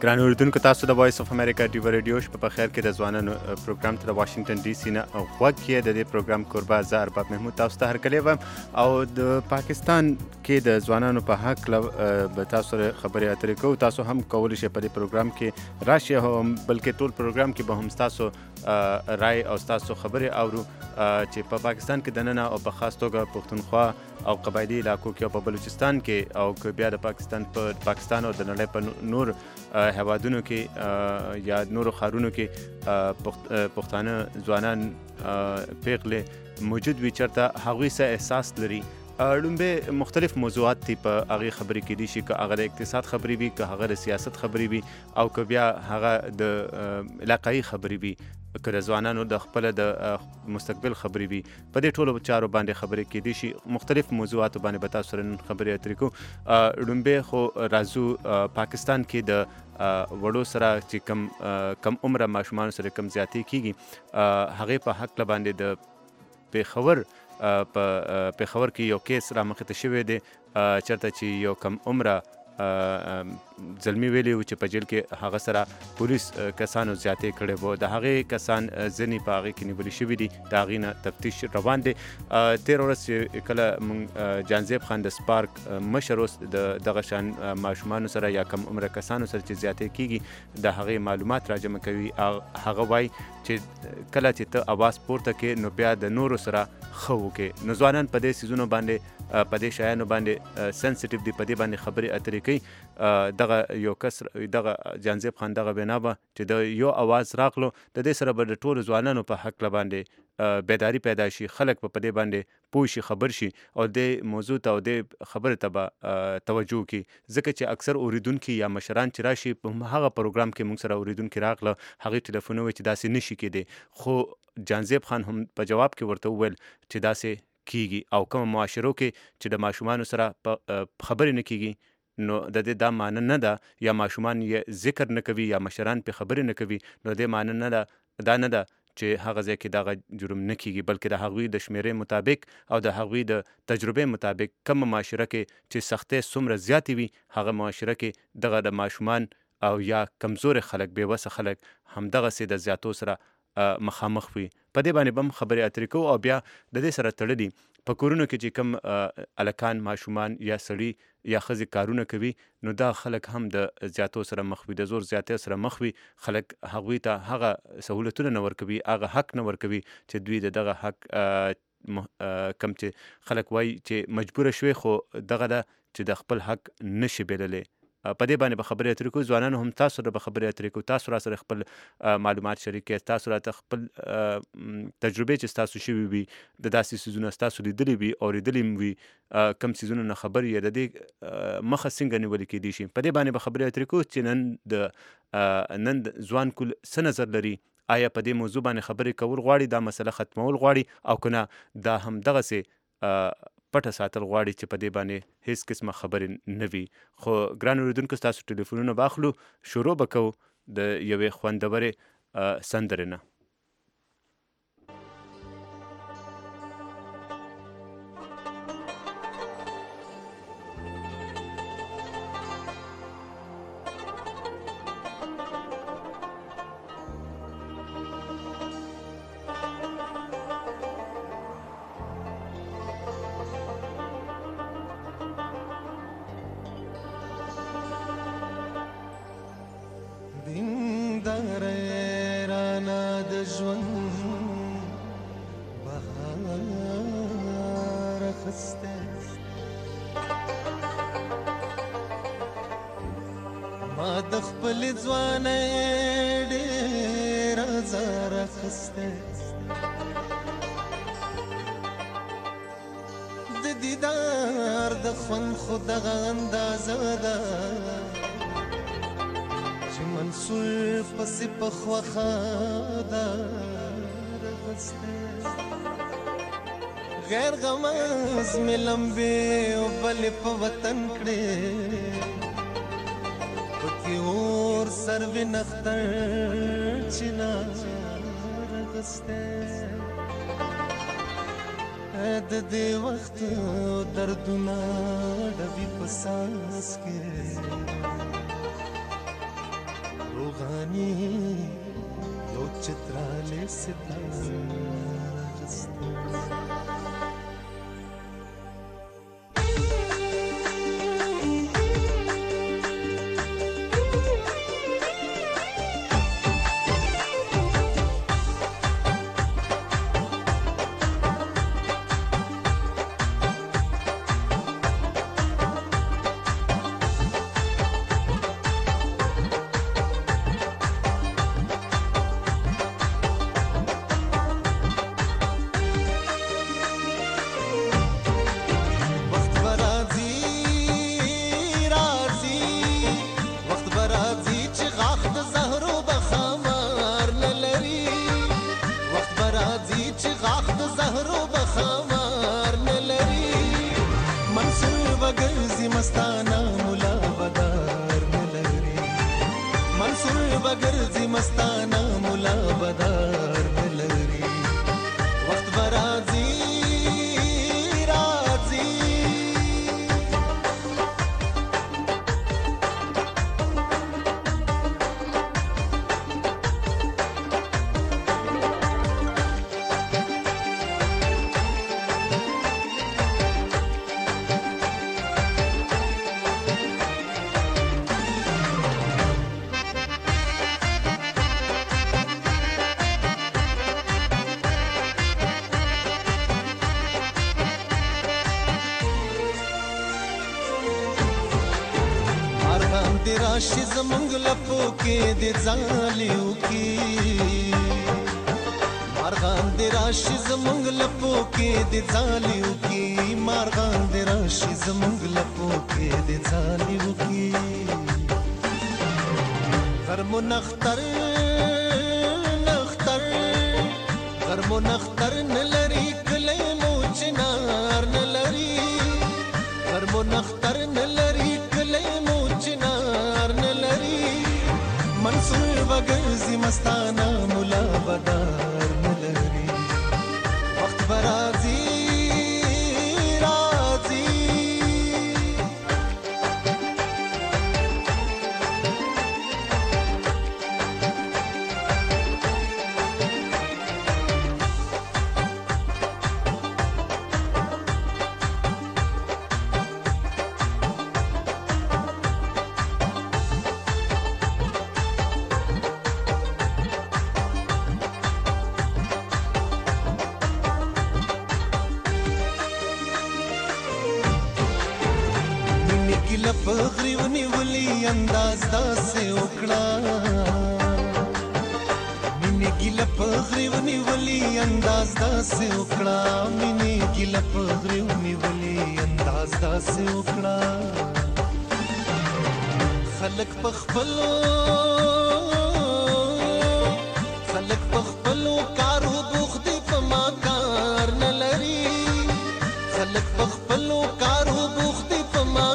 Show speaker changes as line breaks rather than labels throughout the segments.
ګران اوریدونکو تاسو د وایس اف امریکا ډیو ریډیو شپه په خیر کې د ځوانانو پروګرام ته د واشنگټن ډي سي نه غوږ کې د دې پروګرام کوربه زه ارباب محمود تاسو ته هرکلی وم او د پاکستان کې د ځوانانو په حق به تاسو سره خبرې اترې کوو. تاسو هم کولی شئ په دې پروګرام کې راشئ بلکې ټول پروګرام کې به هم ستاسو رای او ستاسو خبرې اورو چې په پاکستان کې دننه او په خاص توګه پښتونخوا او قبایلي علاقو کې او په بلوچستان کې او که بیا د پاکستان او د نړۍ په نور هیوادونو کې یا نورو ښارونو کې پښتانه ځوانان پیغلې موجود وي چېرته هغوی څه احساس لري. لومبې مختلف موضوعات دي په هغې خبرې کیدی شي، که هغه د اقتصاد خبرې وي، که هغه د سیاست خبرې وي او که بیا هغه د علاقایي خبرې وي، که د ځوانانو د خپله د مستقبل خبرې وي. په دې ټولو چارو باندې خبرې کیدی شي. مختلف موضوعاتو باندې به تاسو سره نن خبرې اترې کوو. لومبې خو راځو پاکستان کې د وړو سره چې کم عمره ماشومانو سره کم زیاتې کیږي هغې په هکله باندې د پېښور کې یو کیس رامخې ته شوی دی چېرته چې یو کم عمره زلمي ویلي و چې په جیل کې هغه سره پولیس کسانو زیاتې کړی و. د هغې کسان ځینې په هغې کې نیولي شوي دي، د هغې نه تفتیش روان دی. تېره ورځ چې کله موږ جانزیب خان د سپارک مشر اوس د دغه شان ماشومانو سره یا کم عمره کسانو سره چې زیاتې کیږي د هغې معلومات راجمع کوي. هغه وایي چې کله چې ته اواز پورته کې نو بیا د نورو سره ښه وکړې. نو ځوانان په دې څیزونو باندې په دې شیانو باندې سنسټیو دي، په دې باندې خبرې اترې کوي. دغه یو کس دغه جانزیب خان دغه بنا به چې د یو اواز راغلو د دې سره به د ټولو ځوانانو په حق باندې بیداری پیدا شي، خلک به په دې باندې پوه شي، خبر شي او دې موضوع ته او دې خبرې ته به توجه وکړي. ځکه چې اکثر اوریدونکي یا مشران چې راشي په هغه پروګرام کې موږ سره اوریدونکي راغله هغې ټلیفون وویل چې داسې نشي کیدی، خو جانزیب خان هم په جواب کې ورته وویل چې داسې کیږي او کومه معاشرو کې چې د ماشومانو سره خبرې نه کیږي نو د دې دا معنی نه ده یا ماشومان یې ذکر نه کوي یا مشران پې خبرې نه کوي نو دې معنی نه ده دا نه ده چې هغه ځای کې دغه جرم نه کیږي، بلکې د هغوی د شمیرې مطابق او د هغوی د تجربې مطابق کومه معاشره کې چې سختۍ څومره زیاتې وي هغه معاشره کې دغه د ماشومان او یا کمزورې خلک، بېوسه خلک همدغسې د زیاتو سره مخامخ وي. په دې باندې به هم خبرې اترې کوو او بیا د دې سره تړلي په کورونو کې چې کوم هلکان ماشومان یا سړي یا ښځې کارونه کوي نو دا خلک هم د زیاتو سره مخ وي، د زور زیاتۍ سره مخ وي. خلک هغوی ته هغه سهولتونه نه ورکوي، هغه حق نه ورکوي چې دوی د دغه حق کم چې خلک وایي چې مجبوره شوې خو دغه ده چې د خپل حق نشي بللی. په دې باندې به خبرې اترې کوو. ځوانانو هم تاسو سره به خبرې اترې کوو، تاسو را سره خپل معلومات شریک کړئ، تاسو راته خپل تجربې چې ستاسو شوي وي د داسې څیزونه ستاسو لیدلي وي اورېدلي وي کم څیزونو نه خبر یې د دې مخه څنګه نیولې کیدی شي. په دې باندې به خبرې اترې کوو چې نن د ځوان کول څه نظر لري، آیا په دې موضوع باندې خبرې کول غواړي، دا مسله ختمول غواړي او که نه دا هم دغسې پټه ساتل غواړي چې په دې باندې هیڅ قسمه خبرې نه وي. خو ګران اورېدونکو ستاسو ټلیفونونه به اخلو. شروع به کوو د یوې خوندورې سندرې نه.
غیر غمز می لمبې او بلې په وطن کړې پکې اور سروې نختر چنار غسته د دې وخت دردونه ډبې په ساس کې روغاني یو چتراله ستاره غسته مستانه مولا بدار نلري منصور بغرزي مستانه مولا بدار نلري وقت برازي رازي راشي زمونږ لپو کې د ځالیو کې مارغان د راشي زمونږ لپو کې د ځالیو کې مارغان د راشي زمونږ لپو کې د ځالیو کې غرمو نختر نختر غرمو نختر نلري کلی مو چنار نلري غرمو نختر نلري کلی مو چنار نلري منصور بغرزي مستانه مولا بدار نلري وقت برازي رازي پغری ونیولی انداز داسې وکړه مینې ګیله پغری ونیولی انداز داسې وکړه مینې ګیله پغری ونیولی انداز داسې وکړه خلک په خپلو کارو بوخت دي په ما کار نه لري خلک په خپلو کارو بوخت دي په ما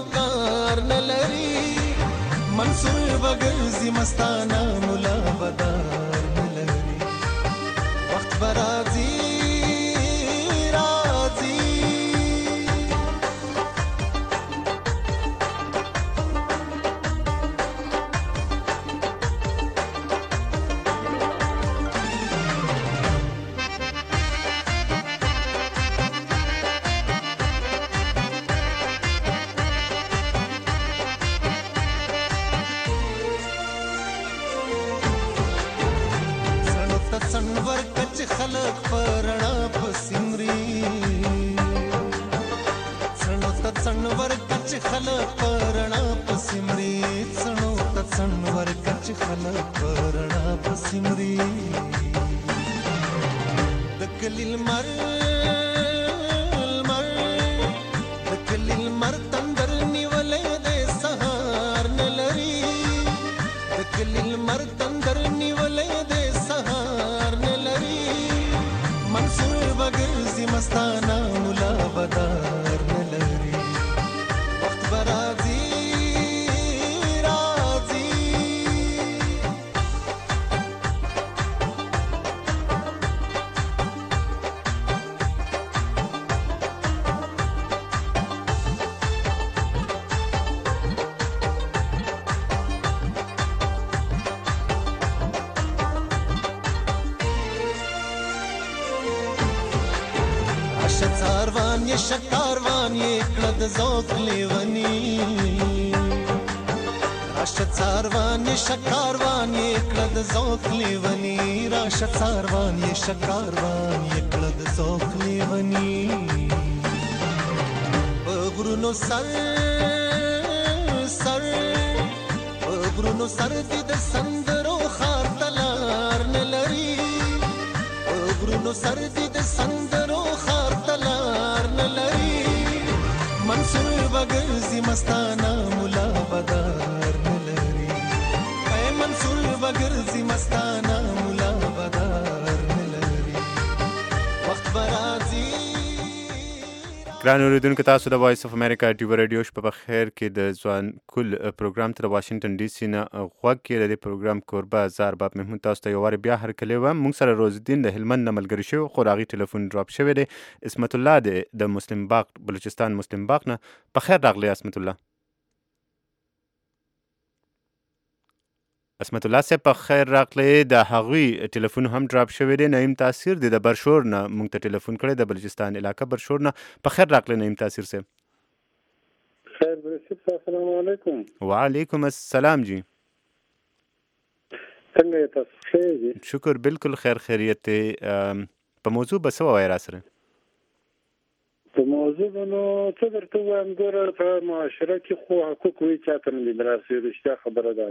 منصور بغرزي مستانه مولا بدار نلري وقت برازي رازي سنور کچ خلق پرنا پسمري سنو ت سنور کچ خلق پرنا پسمري سنو ت سنور کچ خلق پرنا پسمري دکلیل مر دکلیل مر تندر نیولې د سهار نلري دکلیل مر تندر نیولې د منصور بغرزي مستانه مولا بدار نلري وقت برازي رازي راشه څاروان یې شکاروان یې کړه د ذوق لیونی راشه څاروان یې شکاروان یې کړه د ذوق لیونی راشه څاروان یې شکاروان یې کړه د ذوق لیونی په غرونو سر په غرونو سر دې د سندرو ښار ته لار نه لري په غرونو سر دې د سندرو ښار ته لار نه لري منصور به ګرځي مستانه ملا بدار نه لري ای منصور به ګرځي مستانه ملا بدار نه لري وخت به راځي
ګران اوریدونکو تاسو د وایس اف امریکا ټي وی رادیو شپه په خیر کې د ځوان کل پروګرام تر واشنگټن ډي سي نه غوږ کې د دې پروګرام کوربه زار باب محمود تاسو ته یو وار بیا هرکلی وم موږ سره روز الدین د هلمند نه ملګری شوی خو د هغې ټلیفون ډراپ شوی دی اسمت الله دی د مسلم باغ بلوچستان مسلم باغ نه په خیر راغلی اسمت الله اسمت الله صاحب په خیر راغلی د هغوی ټلیفون هم ډراپ شوی دی نعیم تاثیر دی د برشور نه موږ ته ټلیفون کړی د بلوچستان علاقه برشور نه په خیر راغلی نعیم تاثیر صاحب
خیر برسید السلام علیکم
وعلیکم السلام جی
څنګه یې تاسو ښه یې
شکر بالکل خیر خیریت دی په موضوع به څه ووایې را سره
په موضوع نو څه درته ووایم ګوره په معاشره کې خو حقوق وي چاته نه دي براسي رښتیا خبره ده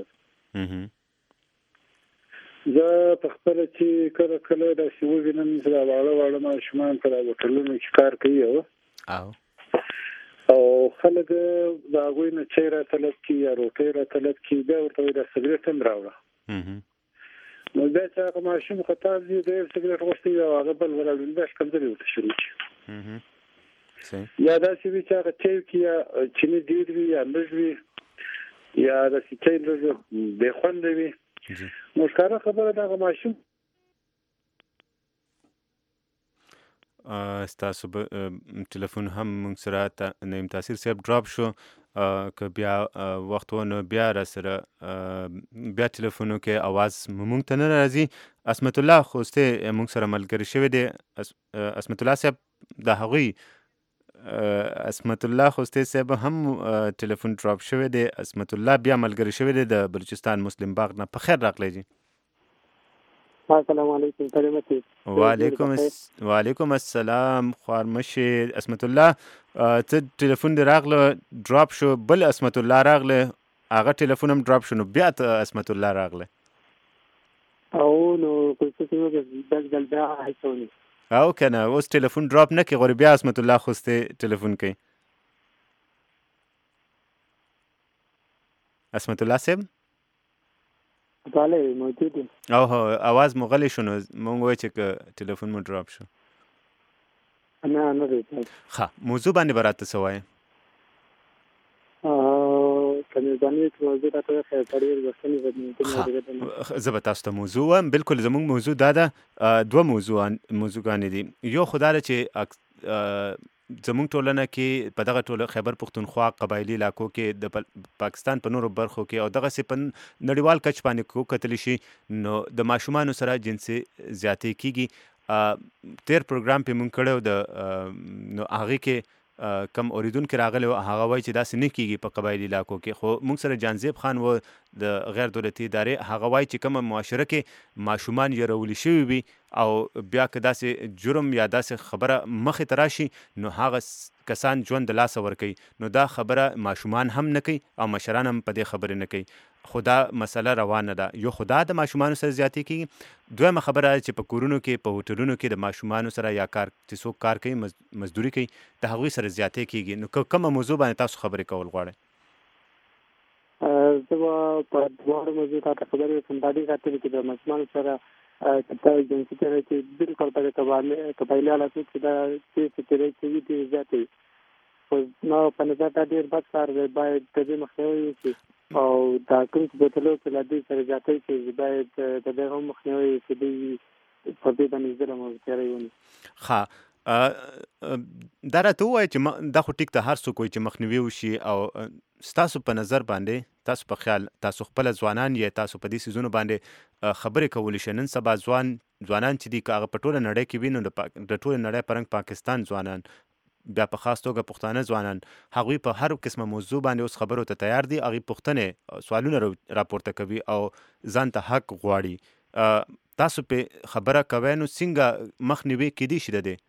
زه په خپله چې کله کله داسې ووینم چې دا واړه ماشومان په دا هوټلونو کې کار کوي او خلک د هغوی نه چای راطلب کړي یا روټۍ راطلب کړي بیا ورته وایي دا سګرېټ هم راوړه نو بیا چې هغه ماشوم خطا ځي د یو سګرېټ غوښتي او هغه بل وراوړي بیا ښکنځلې ورته شروع شي یا داسې وي چې هغه چای کې یا چیني ډېر وي یا لږ وي یا داسې چای لږ بې خونده وي نو ښکاره خبره د هغه ماشوم
ستاسو ټلیفون هم موږ سره نعیم تاثیر صاحب ډراپ شو که بیا وخت ونه بیا را سره بیا ټلیفونو کې اواز موږ ته نه راځي اسمت الله خوستی موږ سره ملګری شوی دی اسمت الله صاحب د هغوی اسمت الله خوستی صاحب هم ټلیفون ډراپ شوی دی اسمت الله بیا ملګری شوی دی د بلوچستان مسلم باغ نه په خیر راغلی جی
السلام علیکم
وعلیکم السلام خوارمشي اسمت الله ته ټلیفون دی راغله ډراپ شو بل اسمت الله راغله هغه ټلیفون هم ډراپ شو نو بیا ته اسمت الله راغله
او نو
او کنه اوس ټلیفون ډراپ نه کوي غوړي بیا اسمت الله خوستی ټلیفون کوي اسمت الله صاحب
بله موجود یم
او اواز مو غلی شو نو مونږ وایو چې ټلیفون مو ډراپ شو
نه دی
ښه موضوع باندې به راته څه وایې زه به تاسو ته موضوع وایم بالکل زموږ موضوع دا ده دوه موضوعګانې دي یو خو دا ده چې زموږ ټولنه کې په دغه ټوله خیبر پښتونخوا قبایلي علاقو کې د پاکستان په نورو برخو کې او دغسې په نړیوال کچ باندې وکتلی شي نو د ماشومانو سره جنسي زیاتې کېږي تیر پروګرام پې مونږ کړی نو هغې کې کم اوریدونکي راغلی و هغه وایي چې داسې نه کېږي په قبایلي علاقو کې خو مونږ سره جانزیب خان و د غیر دولتي ادارې هغه وایي چې کومه معاشره کې ماشومان یرولی شوي وي او بیا که داسې جرم یا داسې خبره مخې ته راشي نو هغه کسان ژوند د لاسه ورکوي نو دا خبره ماشومان هم نه کوي او مشران هم په دې خبرې نه کوي خو دا مسله روانه ده یو خو دا د ماشومانو سره زیاتې کېږي دویمه خبره چې په کورونو کې په هوټلونو کې د ماشومانو سره یا چې څوک کار کوي مزدوري کوي د هغوی سره زیاتې کېږي نو کومه موضوع باندې تاسو خبرې کول غواړئ
زه به په دواړو موضوع ته خبرې وکړم دا ډېر خاطر چې د ماشومانو سره کتا جنسي تیری چې بالکل په قبایلي حالاتو کې دا تیری کوي ډېر زیات وي خو زما په نظر دا ډېر بد کار دی باید د دې مخنیوی وشي او دا کوم چې بوتلو کې له دوی سره زیاتی کېږي باید د دې هم مخنیوی چې دوی په دې باندې ظلم او تیری ونی
ښه دا راته ووایه چې دا خو ټیک ته هر څوک وایي چې مخنیوي وشي او ستاسو په نظر باندې تاسو په خیال تاسو خپله ځوانان یا تاسو په دې څیزونو باندې خبرې کولی شئ نن سبا ځوان ځوانان چې دي که هغه په ټوله نړۍ کې وي نو د ټوله نړۍ په رنګ پاکستان ځوانان بیا په خاص توګه پښتانه ځوانان هغوی په هر قسمه موضوع باندې اوس خبرو ته تیار دي، هغوی پوښتنې سوالونه راپورته کوي او ځان ته حق غواړي. تاسو په خبره کوئ نو څنګه مخنیوي کیدی شي د دې؟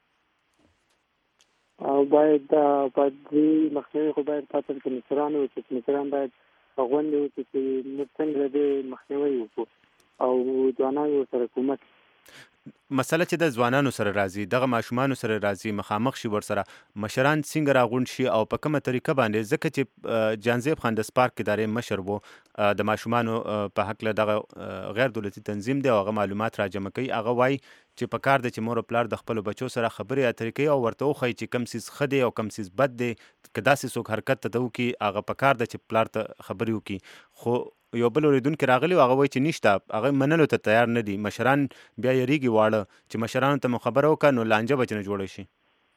او باید دې مخنیوي خو باید پاتې کې مشران وي چې مشران باید غونډې وکړي چې موږ څنګه دې مخنیوي وکړو او ځوانان ورسره کومک.
مسله چې د ځوانانو سره راځي، دغه ماشومانو سره راځي، مخامخ شي ورسره، مشران څنګه راغونډ شي او په کومه طریقه باندې؟ ځکه چې جانزیب خان د سپارک ادارې مشر و، د ماشومانو په هکله دغه غیر دولتي تنظیم دی او هغه معلومات راجمع کوي. هغه وایي چې په کار دی چې مور او پلار د خپلو بچو سره خبرې اترې کوي او ورته وښایي چې کوم څیز ښه دی او کوم څیز بد دی. که داسې څوک حرکت ته وکړي هغه په کار ده چې پلار ته خبرې وکړي. خو یو بل اورېدونکي راغلي او هغه وایي چې نشته، هغه منلو ته تیار نه دي. مشران بیا یریږي واړه چې مشرانو ته مو خبره وکړه نو لانجه به نه جوړه شي.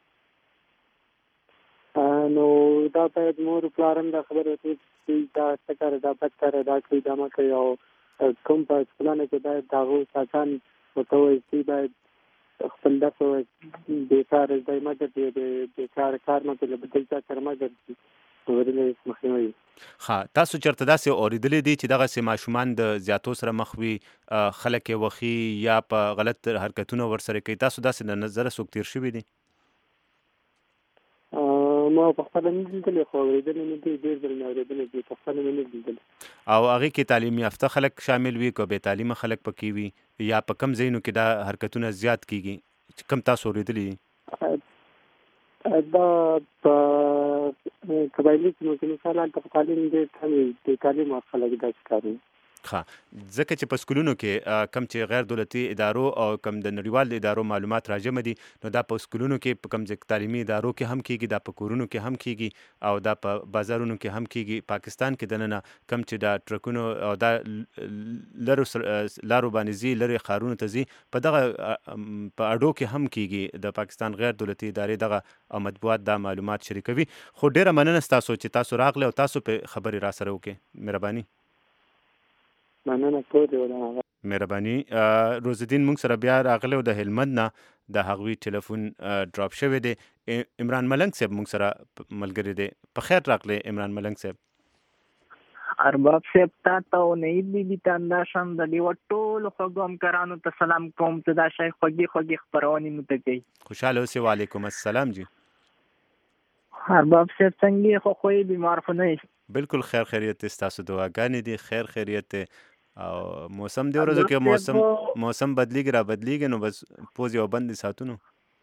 نو دا باید مور پلار هم دا خبره وکړي چې دا څه کار دا بد کار دا کوي دا مه کوي او کوم په سکولانو کې باید د هغو استادان ورته ووایي چې باید خپل درس ووایي بېکاره زده مه ګرځي، بېکاره کار مه کوي، له بل چا سره مه ګرځي.
تاسو چېرته داسې اورېدلی دي چې دغسې ماشومان د زیاتو سره مخ وي، خلک یې وښي یا په غلط حرکتونه ورسره کوي؟ تاسو داسې د نظره څوک تېر شوي دي؟
ما په خپله نه لیدلې، خو اورېدلې مې دي، ډېر ځله مې اورېدلې دي، په خپله مې نه لیدلې.
او هغې کې تعلیم یافته خلک شامل وي که بې تعلیمه خلک پکې وي، یا په کم ځایونو کې دا حرکتونه زیات کېږي چې کم تاسو اورېدلي دي؟
دا په قبایلي سیمو کې مثلا هلته تعلیم ډېر کم وي، بې تعلیمه خلک داسې کوي.
ځکه چې په سکولونو کې کم چې غیر دولتي ادارو او کم د نړیوال ادارو معلومات راجمع دي، نو دا په سکولونو کې په کم تعلیمي ادارو کې هم کېږي، دا په کورونو کې هم کېږي او دا په بازارونو کې هم کېږي. پاکستان کې دننه کم چې دا ټرکونو او دا لارو باندې ځي، لرې ښارونو ته ځي، په دغه په اډو کې هم کېږي. د پاکستان غیر دولتي ادارې دغه مطبوعات دا معلومات شریکوي. خو ډېره مننه ستاسو چې تاسو راغلی او تاسو په خبرې را سره وکړې. مهرباني. مهرباني. روزالدین موږ سره بیا راغلی او د هلمند نه د هغوی ټلیفون ډراپ شوی دی. عمران ملنګ صاحب موږ سره ملګری دی. په خیر راغلی عمران ملنګ صاحب.
ارباب صاحب تا ته او نعید بیبي ته همداشان د ډېوه ټولو خوږو همکارانو ته سلام کوم چې دا شی خوږې خوږې خپرونې مو ته کوي. خوشحاله اوسئ. وعلیکم السلام جی. ارباب صاحب څنګه خو خوی بیمار خو نه یې؟ بالکل خیر خیریت دی، ستاسو دعاګانې دي، خیر خیریت دی او موسم دی ورځو کې موسم بدلیږي را بدلیږي نو بس پوز یو بند دي ساتونو.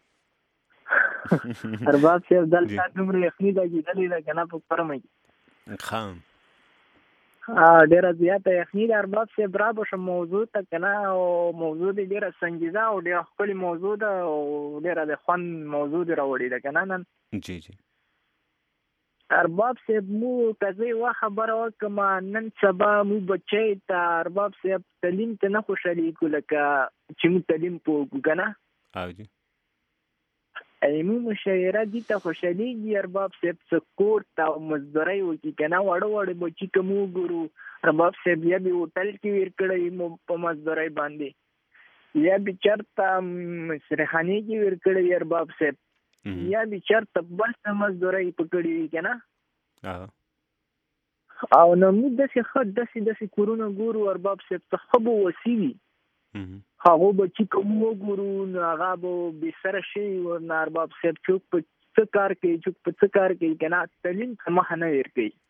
ارباب صاحب دلته دومره یخني لګېدلې ده که نه په فرمه کې؟ ډېره زیاته یخني ده ارباب صاحب. را به شم موضوع ته که نه، او موضوع دې ډېره سنجیده او ډېره ښکلې موضوع ده او ډېره د خوند موضوع دې راوړې ده که نه نن؟
جی جی
ارباب صاحب مو که زه یوه خبره وکړم، نن سبا مو بچی ته ارباب صاحب تعلیم ته نه خوشحالېږو لکه چې موږ تعلیم پوه وکړو که نه؟ علمي مشاعره دې ته خوشحالېږي ارباب صاحب، څه کور ته مزدورۍ وکړي که نه؟ واړه واړه بچي که مو وګورو ارباب صاحب، یا به هوټل کې ویر کړی مو په مزدورۍ باندې، یا به چېرته مصرخانې کې ویر کړی ارباب صاحب، یا به چېرته بل څه مزدورۍ په کړي وي که نه؟ او نو موږ داسې ښه داسې کورونه ګورو ارباب صاحب، څه ښه به وسي وي، هغو بچي که موږ وګورو نو هغه به بې سره شوي وي نه ارباب صاحب. څوک په څه کار کوي، څوک په څه کار کوي که نه، تعلیم ته مخه نه ویر کوي.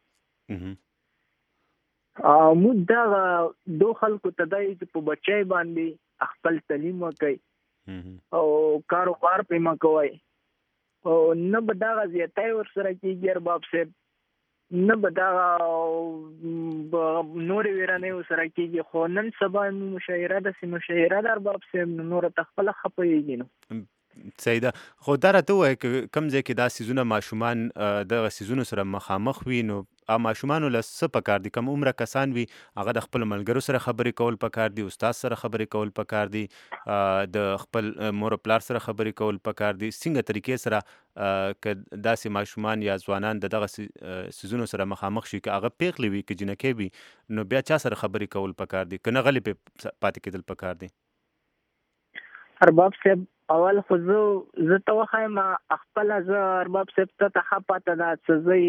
موږ دغه دو خلکو ته دا چې په بچی باندې خپل تعلیم وکړئ او کاروبار پرې مه کوئ، او نه به دغه زیاتی ورسره کېږي ارباب صاحب، نه به دغه نورې ویرانۍ ورسره کېږي. خو نن سبا مشاعره داسې مشاعره ده ارباب صاحب، نو نوره ته خپله ښه پوهېږي نو.
صحیح ده. خو دا راته ووایه که کوم ځای کې دا څیزونه ماشومان دغه څیزونو سره مخامخ وي نو ماشومانو له څه پکار دي؟ کم عمره کسان وي هغه د خپلو ملګرو سره خبرې کول پکار دي، استاد سره خبرې کول پکار دي، د خپل مور او پلار سره خبرې کول پکار دي. څنګه طریقې سره که داسې ماشومان یا ځوانان د دغه څیزونو سره مخامخ شي، که هغه پیغلې وي که جنکۍ وي، نو بیا چا سره خبرې کول پکار دي، که نه غلې پې پاتې کېدل پکار دي؟
ارباب صاحب اول خو زه ته وخایم خپله زه ارباب صاحب ته ښه پته ده چې زه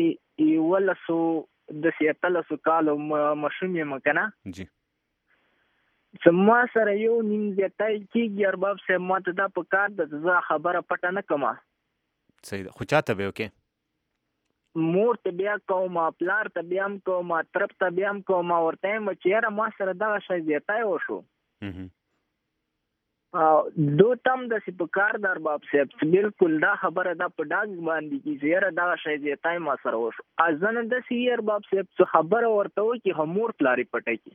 11 کالو ماشوم یم که نه
جی
چې ما سره یو نیم زیاتی کېږي ارباب صاحب ما ته دا په کار ده چې زه خبره پټه نه کړم.
صحیح ده. خو چاته به وکې؟
مور ته بیا کوم، پلار ته بیا هم کوم، ترپ ته بیا هم کوم، ورته یم چې یاره ما سره دغه شی زیاتی وشو. دو تم داسې په کار ده ارباب صاحب چې بلکل دا خبره دا په ډاګ باندې کېږي چې یاره دغه شی زیاتی ما سره وشو. زه نه داسې یي ارباب صاحب چې خبره ورته وکړي خو مور پلار یې پټه کړي.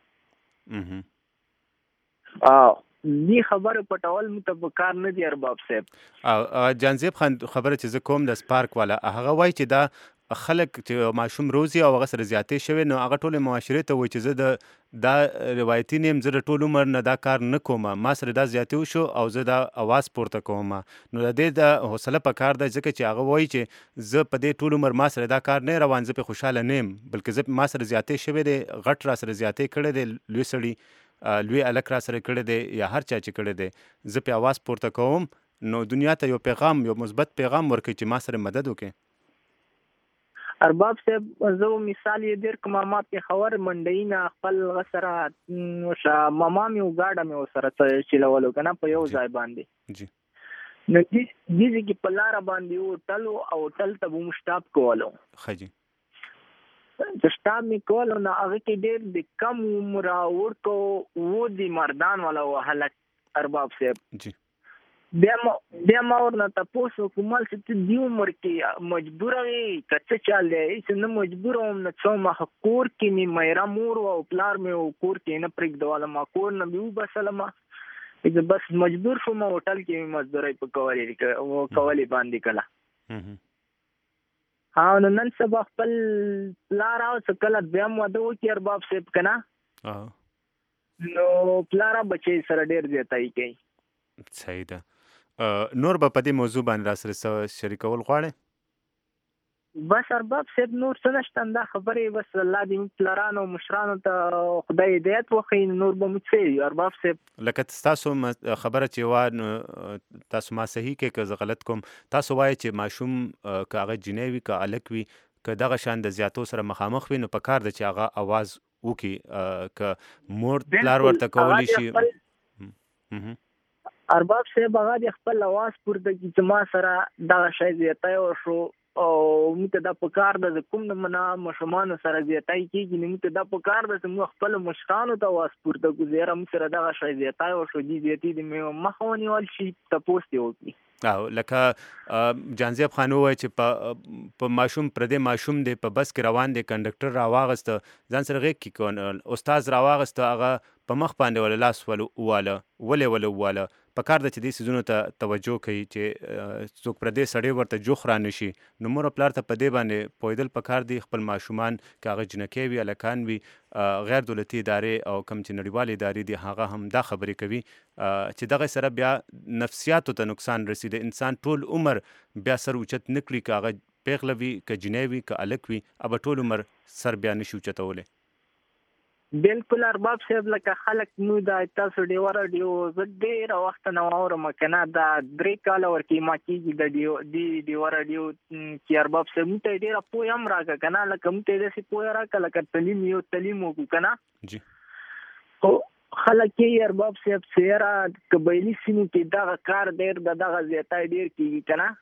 دې خبره پټول مو ته په کار نه دی ارباب صاحب.
جانزیب خان خبره چې زه کوم د سپارک والا هغه وایي چې دا خلک چې ماشوم روزي او هغه سره زیاتې شوی نو هغه ټولې معاشرې ته وایي چې زه دا روایتي نیم زه د ټول عمر نه دا کار نه کوم، ما سره دا زیاتې وشو او زه دا اواز پورته کوم. نو د دې د حوصله په کار ده ځکه چې هغه وایي چې زه په دې ټول عمر ما سره دا کار نه روان، زه په خوشحاله نه یم بلکې زه ما سره زیاتې شوی دی، غټ را سره زیاتې کړی دی، لوی سړي لوی الک را سره کړی دی یا هر چا چې کړی دی، زه په اواز پورته کوم. نو دنیا ته یو پیغام، یو مثبت پیغام ورکړي چې ما سره مدد وکړي.
ارباب صاحب زه مثال یې در کوم، ما پېښور منډۍ نه خپل سره ماما مې وګاډه مې ورسره چلولو که نه په یو ځای باندې. نو دې ځای کې په لاره باندې هوټل او هوټل ته به مو سټاپ کولو.
ښه جي.
چې سټاپ مې کولو نو هغه کې ډېر د کم عمره ورکو و د مردان والا و هلک ارباب صاحب.
جی.
بیا ما ورنه تپوس وکړم چې ته دې عمر کې مجبوره وې که څه چل دی چې نه مجبوره وم نه څه وم، کور کې مې میره مور او پلار مې کور کې نه پرېږدولم، کور نه مې وباسلم، بس مجبور شوم هوټل کې مې مزدورۍ په کولې باندې کله. نو نن سبا خپل پلار او څه کله دویم واده وکړي ارباب صاحب که نه نو پلاره بچی سره ډېر زیاتی کوي.
صحیح ده. نور به په دې موضوع باندې را سره شریکول غواړې؟
بس ارباب صاحب نور څه نشته، دا خبرې بس الله دې موږ پلارانو او مشرانو ته خدای هدایت وښیي، نور به موږ څه وي ارباب صاحب.
لکه ستاسو خبره چې وه تاسو ما صحیح کې که زه غلط کوم، تاسو وایئ چې ماشوم که هغه جینۍ وي که هلک وي که دغه شان د زیاتو سره مخامخ وي نو په کار ده چې هغه اواز وکړي، که مور پلار ورته کولی شي.
ارباب صاحب هغه د خپل اواز پورته کړي چې ما سره دغه شی زیاتی وشو او موږ ته دا په کار ده چې کوم نه ماشومانو سره زیاتی کېږي نو موږ ته دا په کار ده چې موږ خپلو مشرانو ته اواز پورته کړو چې یاره موږ سره دغه شی زیاتی وشو، دې زیاتي د مخه ونیول شي، تپوس یې وکړي.
لکه جانزیب خان ووایي چې په ماشوم پردی ماشوم دی په بس کې روان دی، کنډکټر راواغسته ځان سره غېږ کې استاد راواغسته هغه په مخ باندې ولا لاس وواله وواله. په کار ده چې دې څیزونو ته توجه کوي چې څوک پردی سړی ورته جوخ را نشي. نو مور او پلار ته په دې باندې پوهېدل په کار دی، خپل ماشومان که هغه جنکۍ وي هلکان وي، غیر دولتي ادارې او کوم چې نړیوالې ادارې دي هغه هم دا خبرې کوي چې دغه سره بیا نفسیاتو ته نقصان رسي، د انسان ټول عمر بیا سر اوچت نه کړي، که هغه پیغله وي که جنۍ وي که هلک وي، ابه ټول عمر سر بیا نشي اوچتولی.
بلکل ارباب صاحب لکه خلک نو دا تاسو ډیوه راډیو زه ډېره وخته نه واورم که نه دا 3 کاله ورکې ما کېږي د ډیوه راډیو کې ارباب صاحب موږ ته یې ډېره پوهه هم راکړه که نه، لکه موږ ته یې داسې پوهه راکړه لکه تعلیم وکړو که نه. خو خلک یې ارباب صاحب چې یاره قبایلي سیمو کې دغه کار ډېر د دغه زیاتی ډېر کېږي که نه.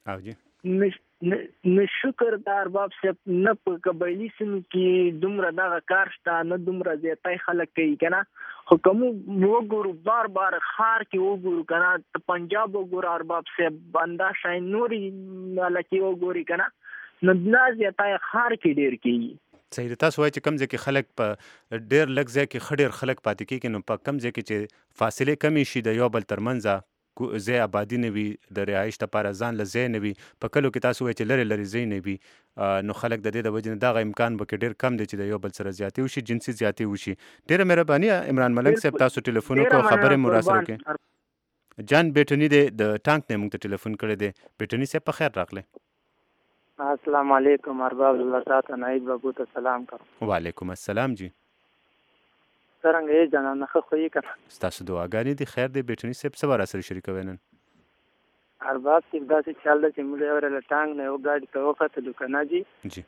نه شکر د ارباب صاحب نه په قبایلي سیمو کې دومره دغه کار شته، نه دومره زیاتی خلک کوي که نه. خو که موږ وګورو بار ښار کې وګورو که نه، پنجاب وګورو ارباب صاحب، همدا شی نورې علاقې وګوري که نه، نو دا زیاتی ښار کې ډېر کېږي.
صحیح ده. تاسو وایئ چې کوم ځای کې خلک په ډېر لږ ځای کې ښه ډېر خلک پاتې کېږي، نو په کوم ځای کې چې فاصلې کمې شي د یو بل تر منځه، ځای آبادي نه وي، د رهایش لپاره ځان له ځای نه وي، په کلو کې تاسو وایئ چې لرې ځای نه وي، نو خلک د دې د وجې نه دغه امکان به کې ډېر کم دی چې د یو بل سره زیاتې وشي، جنسي زیاتې وشي. ډېره مهرباني عمران ملنګ صاحب، تاسو ټلیفون وکړو، خبرې مو راسره وکړې. جان بیټني دی د ټانک نه موږ ته ټلیفون کړی دی. بیټني صاحب په خیر راغلی.
السلام علیکم ارباب الله، تاسو نایب بابو ته سلام کوم.
وعلیکم السلام جی.
څرنګه یې جانانه ښه خو یې که نه.
ستاسو دعاګانې دي. خیر دی بیټني صاحب، څه به راسره شریکوئ نن؟
ارباب صاحب داسې چل ده چې موږ یو له ټانک نه یو ګاډي ته وختلو که نه
جي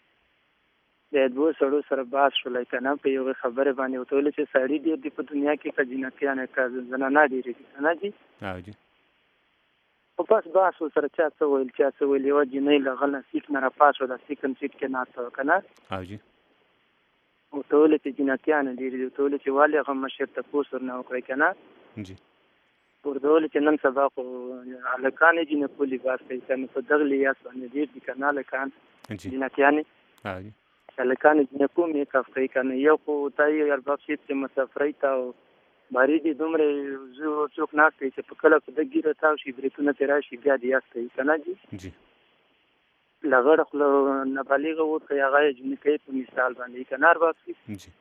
د دوو سړو سره بحث شولی که نه په یوې خبرې باندې ورته ویلې چې سړي ډېر دي په دنیا کې که جنتیانې که زنانه ډېرې دي که نه
جي
خو بس بحث ورسره چا څه ویل چا څه ویل. یوه جنۍ له غله سیټ نه راپاس شوه، د سیکنډ سیټ کې ناسته وه که نه.
جي
ورته ویلې چې جنتیانې ډېرې دي. ورته ویلې چې ولې هغه مشر تپوس ورنه وکړئ که نه.
جي
ورته ویلې چې نن سبا خو هلکان یې جنکو لباس کوي که نه، په دغه لیاس باندې ډېر دي که نه هلکان جنتیانې. هلکان یې جنکو میکاف کوي که نه. یو خو تا یې ارباب صاحب چې مسافرۍ ته او باري دي دومره څوک ناست کوي چې په کله په ده ګیره تاو شي بریتونه ترې راشي بیا دې یاست کوي که نه
جي
له غړه خوله نابالغه وکړي هغه یې جنکۍ په مثال باندې که نه ارباب صاحب.
جي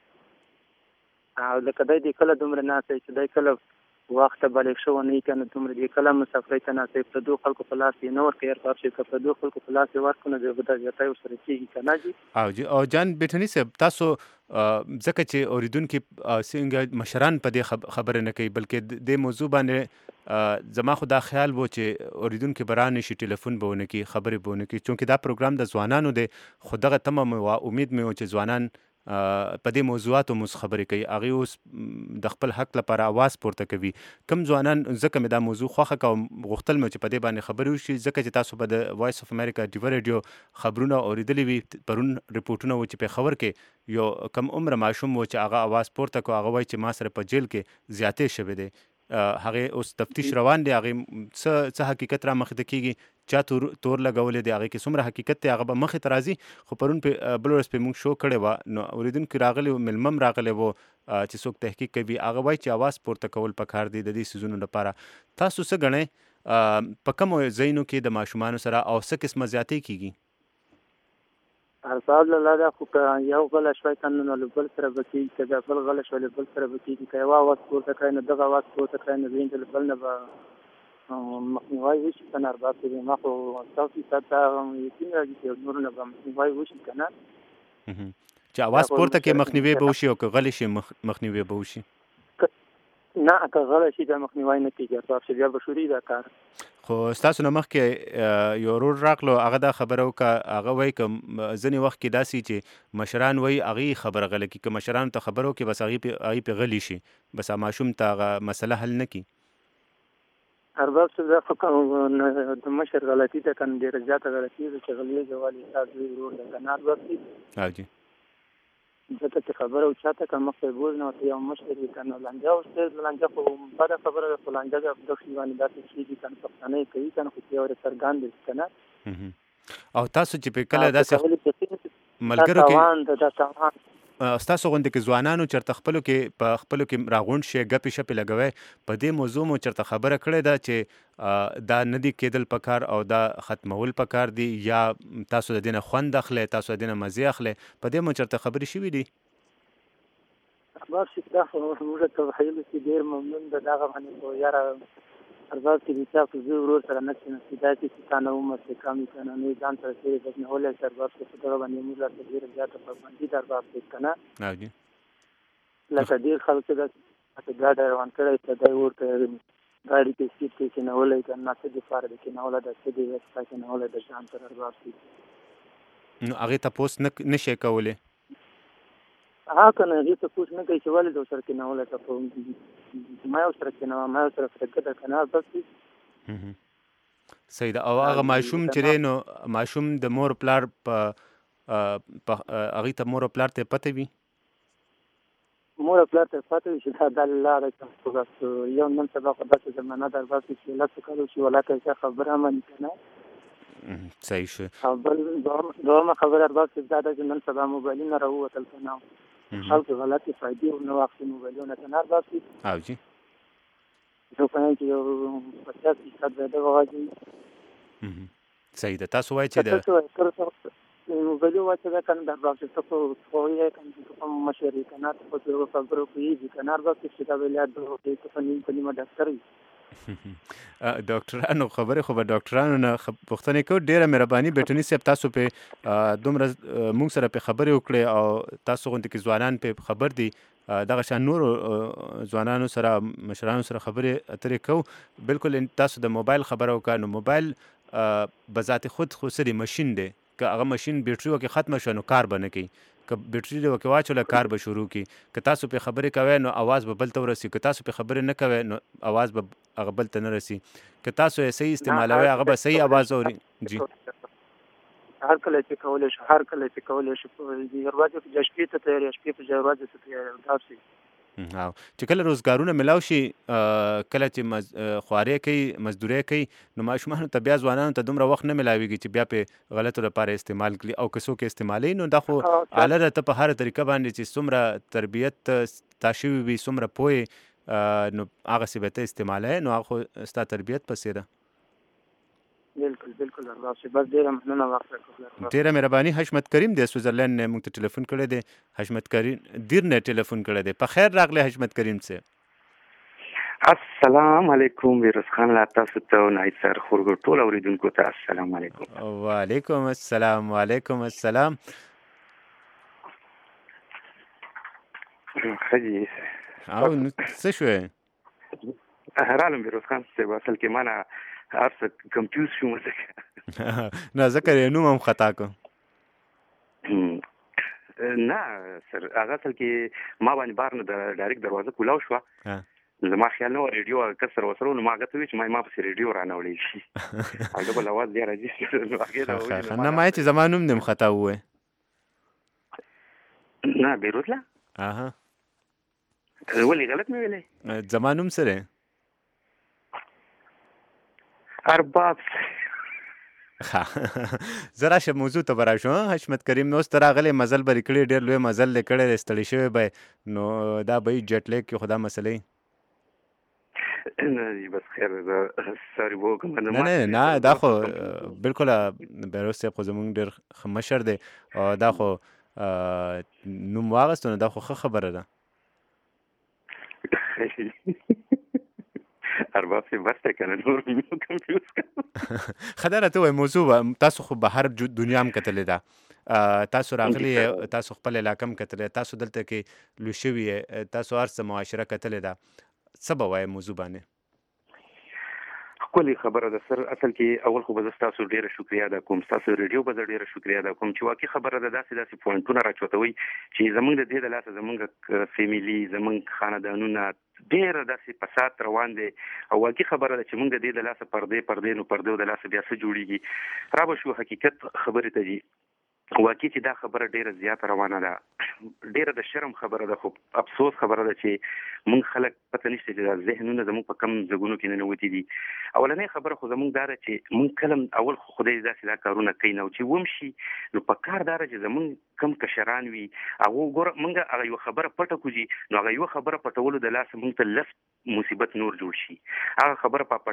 او لکه دی کله دومره ناست دی چې دی کله وخته بالغ شوی نه وي که نه دومره دی کله مسافرۍ ته ناست وي په دوو خلکو په لاس یې نه ورکوي ارباب صاحب. که په دوو خلکو په لاس یې ورکړو نو بیا به دا زیاتی ورسره کېږي که نه جي.
او جان بیټني صاحب، تاسو ځکه چې اوریدونکي څنګه مشران په دې خبره نه کوي بلکې دې موضوع باندې زما خو دا خیال و چې اوریدونکي به رانشي ټلیفون به ونه کړي خبرې به ونه کړي چونکې دا پروګرام د ځوانانو دی. خو دغه تمه مې وه، امید مې و چې ځوانان په دې موضوعاتو موږ خبرې کوي، هغې اوس د خپل حق لپاره اواز پورته کوي. کم ځوانان ځکه مې دا موضوع خوښه کوم غوښتل مې چې په دې باندې خبرې وشي ځکه چې تاسو به د وایس اف امریکا ډیوه ریډیو خبرونه اورېدلي وي. پرون ریپورټونه و چې پېښور کې یو کم عمره ماشوم و چې هغه اواز پورته کړو، هغه وایي چې ما سره په جیل کې زیاتې شوې دی. هغې اوس تفتیش روان دی، هغې څه حقیقت را مخې ته کېږي، چا تور لګولی دی، هغې کې څومره حقیقت دی هغه به مخې ته راځي. خو پرون بل ورځ پې موږ شو کړې وه نو اورېدونکي راغلي وو، میلمه هم راغلی و چې څوک تحقیق کوي، هغه وایي چې اواز پورته کول پکار دی د دې څیزونو لپاره. تاسو څه ګڼئ په کومو ځایونو کې د ماشومانو سره او څه قسمه زیاتې کېږي؟
ارباب له دا خو که یو غله شوی که نو له بل سره به کېږي، که بیا بل غله شوی له بل سره به کېږي. که یوه اواز پورته کړی نو دغه اواز پورته کړی نو وینځ له بل نه به مخنیوی وشي که نه ارباب صاحب. ما خو ستاسو فیصد ته یقین راځي چې نورو نه به مخنیوی وشي که نه
چې اواز پورته کې مخنیوی به وشي او که غلی شي مخنیوی به وشي.
نه که غلی شي بیا مخنیوی نه کېږي ارباب صاحب، بیا به شروع دا کار.
خو ستاسو نه مخکې یو ورور راغلو، هغه دا خبره وکړه، هغه وایي که ځینې وخت کې داسې چې مشران وایي هغې خبره غله کړي، که مشرانو ته خبره وکړي بس هغې پې غلی شي، بس ماشوم ته هغه مسله حل نه کړي.
ارباب صاحب دا فکر د مشر غلطي ده که نه ډېره زیاته غلطي ده چې غلیظ والي ستا زوی ورور ده که نه ارباب صاحب.
جي
ځکه چې خبره اوچاته که مخ ته یې بوز نه ورته یو مشر وي که نه لانجه اوس لانجه خو بده خبره ده، خو لانجه د دغسې باندې داسې کېږي که نه پښتانه یې کوي که نه خو چې یو څرګند دی که نه.
او تاسو چې په کله داسې ملګرو کې ستاسو غوندې کې ځوانانو چېرته خپلو کې راغونډ شئ ګپې شپې لګوئ، په دې موضوع مو چېرته خبره کړې ده چې دا نه دي کېدل پکار او دا ختمول پکار دي یا تاسو د دې نه خوند اخلئ، تاسو د دې نه مزې اخلئ، په دې مو چېرته خبرې شوي دي؟
ارباب صاحب دا خو موږ ته ویلو چې ډېر ممنون ده دغه باندې خو یاره ارباب صاحب چا خو زوی ورور سره نه کېناستي داسې چې تا نه عمر چې کم وي که نه نو یې ځان سره څېرې بدنولی شي ارباب صاحب په دغه باندې موږ راته ډېره زیاته پابندي ده ارباب صاحب که نه. لکه ډېر خلک چې داسې ګاډی روان کړی چې دی ورته ګاډي کې سیټ کې کېنولی که نه څه دپاره د کېنولی ده څه دی ستا کېنولی ده ځان سره ارباب صاحب.
نو هغې تپوس نه شئ کولی؟
ها که نه هغې تپوس نه کوي چې ولې د ورسره کېنولی که ما یې ورسره کېنوه ما یې ورسره فرقه ده که نه ارباب صاحب.
صحیح ده. او هغه ماشوم چې دی نو ماشوم د مور پلار هغې ته مور او پلار ته پته وي؟
مور او پلار ته پته وي چې دا لاره کوم بس یو نن سبا خو داسې زمانه ده ارباب صاحب چې لسو کالو شي ولاکه څه خبره مني که نه.
صحیح شو.
او بل دویمه خبره ارباب صاحب دا ده چې نن سبا موبایلونه راووتل که نه خلکو غلطې فایدې ورنه واخلي موبایلونه که نه ارباب صاحب.
جي
زه خو یم چې یو 50% به دغه واجب.
صحیح ده. تاسو وایئ چې د
موبایل واچه ده که نه د ارباب صاحب ته خو یې که نه ته کوم مشر یې که نه ته خو یوه خبرو پوهېږي که نه ارباب صاحب چې دا به یاد وکړي ته په نیمه ډاکټر وي.
ډاکټرانو خبرې خو به ډاکټرانو نه پوښتنې کوو. ډېره مهرباني بیټني صاحب، تاسو پې دومره موږ سره پې خبرې وکړې او تاسو غوندې کې ځوانان پې خبر دي دغه شان نورو ځوانانو سره مشرانو سره خبرې اترې کوو بالکل تاسو د موبایل خبره وکړه نو موبایل بذات خود خو سری ماشین دی که هغه ماشین بیټري وکړي ختمه شوه نو کار به نه کوي که بیټري دې وکړي واچوله کار به شروع کړي که تاسو پرې خبرې کوئ نو اواز به بل ته ورسي که تاسو پرې خبرې نه کوئ نو اواز به هغه بل ته نه رسي که تاسو یې صحیح استعمالوئ هغه به صحیح اواز اوري جی
هر کله چې کولی شو ورځې په جای شپې ته تیارې شپې په جای ورځې ته تیارې داسې
چې کله روزګارونه ملاو شي کله چې خوارې کوي مزدورۍ کوي نو ماشومانو ته بیا ځوانانو ته دومره وخت نه ملاویږي چې بیا په غلطو لپاره استعمال کړي او که څوک استعمالوي نو دا خو اعلی ده ته په هره طریقه باندې چې څومره تربیت تا شوي وي څومره پوهې نو هغسې به ته استعمالوې نو هغه خو ستا تربیت پسې ده
بالکل راځي بس ډیره مننه وخت راکړه
ډیره مهرباني حشمت کریم د سویزرلند نه موږ ته ټلیفون کړی دی حشمت کریم دیر نه ټلیفون کړی دی په خیر راغلی حشمت کریم صاحب
السلام علیکم ویروز خان لا تاسو ته نایت سر خورګو ټول اوریدونکو ته السلام علیکم
وعلیکم السلام وعلیکم السلام
خجی
او څه شوې
هرالم ویروز خان صاحب اصل کې معنا هرڅه کنفیوز شوم
نه ځکه یې نوم هم خطا کړ
نه سر هغه اصل کې ما باندې بار نه د ډایرکټ دروازه کولاو شوه زما خیال نه و ریډیو کسر وسره نو ما هغه ته وی چې ما په ریډیو رانهولی شي هغه بل اواز بیا راځي نو هغه
نه ما چې زما نوم دې خطا ووایه
نه بیروت لا
اها
ولې غلط مې ویلې
زما نوم سره
ارباب
زه راشه موضوع ته به راشو حشمت کریم نو اوس ته راغلی مزل به یې کړی ډېر لوی مزل یې کړی دی ستړی شوی به نو دا به یې جټ لیګ کې خو دا مسله
نه بس خیر سوري وکړم
نه دا خو بالکل بیروز صاحب خو زموږ ډېر ښه مشر دی او دا خو نوم واغستو نو دا خو ښه خبره ده
ارباب سے بس کنه نور مې کنفیوز کړ
خدای ته وای موضوع تاسو خو بهر دنیا هم کتلې ده تاسو راغلی تاسو خپل علاقه هم کتلې تاسو دلته کې لوی شوي تاسو هر څه معاشره کتلې ده څه به وایې موضوع باندې
ښکلې خبره ده سر اصل کې اول خو به زه ستاسو ډېره شکریا ادا کوم ستاسو ریډیو به زه ډېره شکریا ادا کوم چې واقعي خبره ده داسې پوینټونه راچوتوي چې زموږ د دې د لاسه زموږ فیملي زموږ خاندانونه ډېره داسې فساد روان دی او واقعي خبره ده چې موږ د دې د لاسه پردې د لاسه بیا څه جوړېږي را به شو حقیقت خبرې ته ځي واقعي چې دا خبره ډیره زیاته روانه ده ډیره د شرم خبره ده خو افسوس خبره ده چې مونږ خلک پته نشته چې دا ذهنونه زموږ په کم ځګونو کې ننوتي دي اولنۍ خبره خو زموږ دا ده چې مونږ کله اول خو خدای داسې دا کارونه کوي نو چې ومشي نو په کار دا ده چې زموږ کم کشران وي هغه ګوره مونږ هغه یوه خبره پټه کړو نو هغه یوه خبره پټولو د لاسه مونږ ته لس مصیبت نور جوړ شي هغه خبره په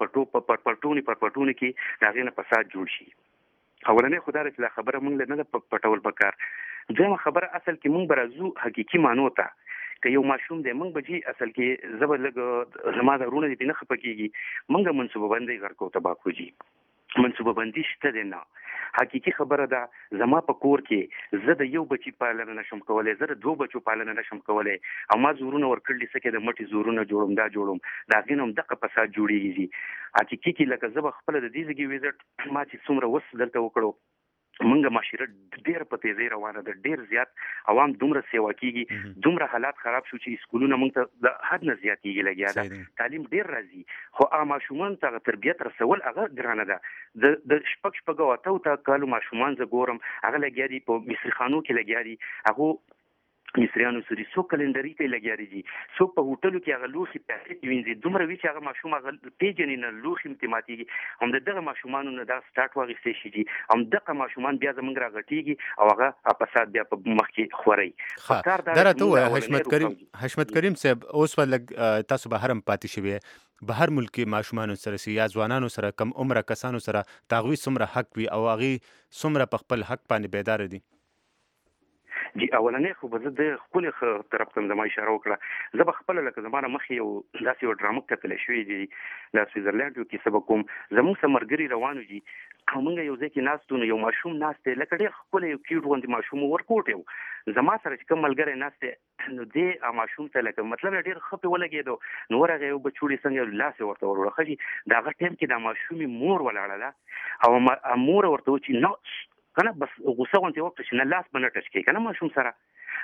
پټونې کې د هغې نه فساد جوړ شي اولنۍ خو دا ده چې دا خبره مونږ له نه ده پټول پکار دویمه خبره اصل کې مونږ به راځو حقیقي معنو ته که یو ماشوم دی مونږ به جي اصل کې زه به لږ زما د ورونه دي پرې نه خفه کېږي مونږ منصوبه بندۍ غرکو تباکو جي منصوبه بندي شته دی نه حقیقي خبره ده زما په کور کې زه د یو بچي پالنه نشم کولی زه د دوه بچو پالنه نشم کولی او ما زورونه ورکړلي څه کې د مټې زورونه جوړم د هغې نه هم دغه فساد جوړېږي حقیقي کې لکه زه به خپله د دې ځګې ویزټ ما چې څومره وس دلته وکړو مونږه معاشره ډېر په تیزۍ روانه ده ډېر زیات عوام دومره سیوا کېږي دومره حالات خراب شو چې اسکولونه مونږ ته د حد نه زیاتېږي لګیا ده تعلیم ډېر راځي خو هغه ماشومانو ته هغه تربیت رسول هغه ګرانه ده د شپږ اتو کالو ماشومان زه ګورم هغه لګیا دي په مصري خانو کې لګیا دي هغو مصریانو سوري څوک کلندري کوي لګیا دي څوک په هوټلو کې هغه لوښي پیسې وینځي دومره وي چې هغه ماشوم هغه پېژني نه لوښي هم ترې ماتېږي هم د دغه ماشومانو نه دا سټارټ واخیستی شي دي هم دغه ماشومان بیا زموږ راغټېږي او هغه فساد بیا په مخ کې خوروي
دا راته ووایه حشمت کریم صاحب اوس به لږ تاسو بهر هم پاتې شوي بهر ملکي ماشومانو سره سي یا ځوانانو سره کم عمره کسانو سره د هغوی څومره حق وي او هغوی څومره په خپل حق باندې بیداره دي
جی اولنې خو به زه د ښکلې طرف ته زما اشاره وکړه زه به خپله لکه زما نه مخکې یو داسې یو ډرامه کتلی شوې دي د سویزرلینډ یو کیسه به کوم زموږ څه ملګري روانو دي موږ یو ځکه ناستو نو یو ماشوم ناشته لکه ډېر خپل یو کیوټ غوندي ماشوم ورکوټ زما سره چې کوم ملګری ناشته نو دې ماشوم ته لکه مطلب ډېر خپې ولګېدو نو ورغه یو بچوړي څنګه لاس ورته ورخږي دا غټ ټیم کې دا ماشومي مور ولاړه ده او مور ورته چې نو کنه بس غوسه غونډه وکړه چې نه لاس باندې ټچ کوي کنه ماشوم سره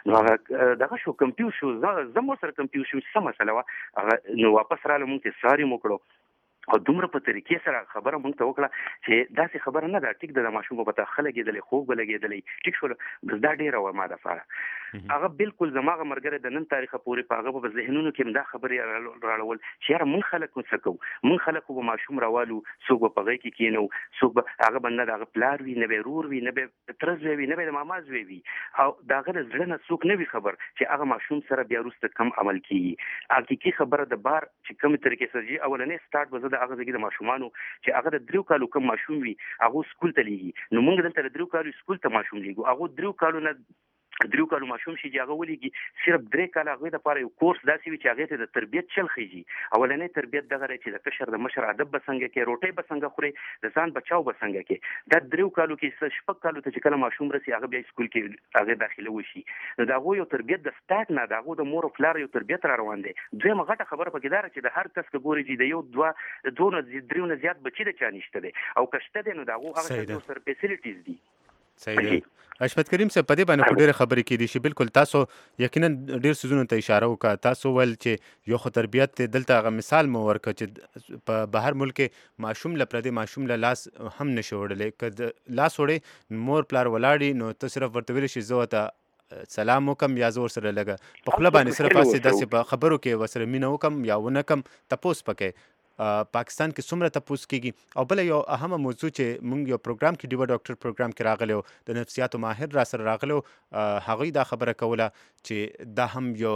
نو دغه شو کمپیوټر شو زموږ سره کمپیوټر شو څه مسله وا نو واپس رااله مونږ ته ساري موکړو او دومره په طریقې سره خبره مونږ ته وکړه چې داسې خبره نه ده ټیک د ماشوم په تخ لګېدلې خوب لګېدلې ټیک شو بس دا ډیره و ما ده سره هغه بالکل زماغه مرګره د نن تاریخ پورې په هغه په ذهنونو کې دا خبرې راړول چې یاره مونږ خلک وسکو مونږ خلک به ماشوم راوالو څوک په غي کې کینو څوک هغه بنده دغه پلار وی نه به رور وی نه به ترز وی نه به ماماز وی او داغه ځړنه څوک نه وی خبر چې هغه ماشوم سره بیا وروسته کم عمل کیږي حقيقي خبره د بار چې کوم طریقې سره اولنې سٹارټ وزه د هغه د ماشومانو چې هغه د درو کالو کوم ماشوم وي هغه سکول ته لیږي نو موږ دلته د درو کالو سکول ته ماشوم لیږو هغه درو کالو نه درو کالو ماشوم شي هغه ولېږي صرف 3 کاله هغه د لپاره یو کورس داسې وي چې هغه ته د تربيت چل خيږي اولنې تربيت دغه چې د کشر د مشر ادب بسنګ کې روټي بسنګ خوري د ځان بچاو بسنګ کې د درو کالو کې شپږ کالو ته چې کله ماشوم رسي هغه بیا سکول کې هغه داخله وشي نو دا یو تربيت د سٹارټ نه دا د مور او پلار یو تربيت را روان دي دوی مغه خبره پکې دار چې د هر کس کګوري چې د یو دوه نه زیات بچی د چانشته دي او کشته دي نو دا هغه سر فیسیلیټیز دي
صحیح اشفت کریم صاحب په دې باندې ډېر خبرې کېدي چې بالکل تاسو یقینا ډېر سيزونو ته اشاره وکړه تاسو ول چې یو خو تربيت دلته هغه مثال مو ورکړ چې په بهر ملک ماشوم لپاره ماشوم له لاس هم نشو وړلې کله لاس وړي مور پلار ولاړی نو ته صرف ورته ویل شي زه ته سلام وکم یا زور سره لګه په خپل باندې صرف داسې په خبرو کې وسره مینه وکم یا ونه کم تپوس پکې پاکستان کې څومره تپوس کېږي او بل یو اهمه موضوع چې مونږ یو پروګرام کې ډیو ډاکټر پروګرام کې راغلو د نفسیاتو ماهر را سره راغلو هغه دا خبره کوله چې دا هم یو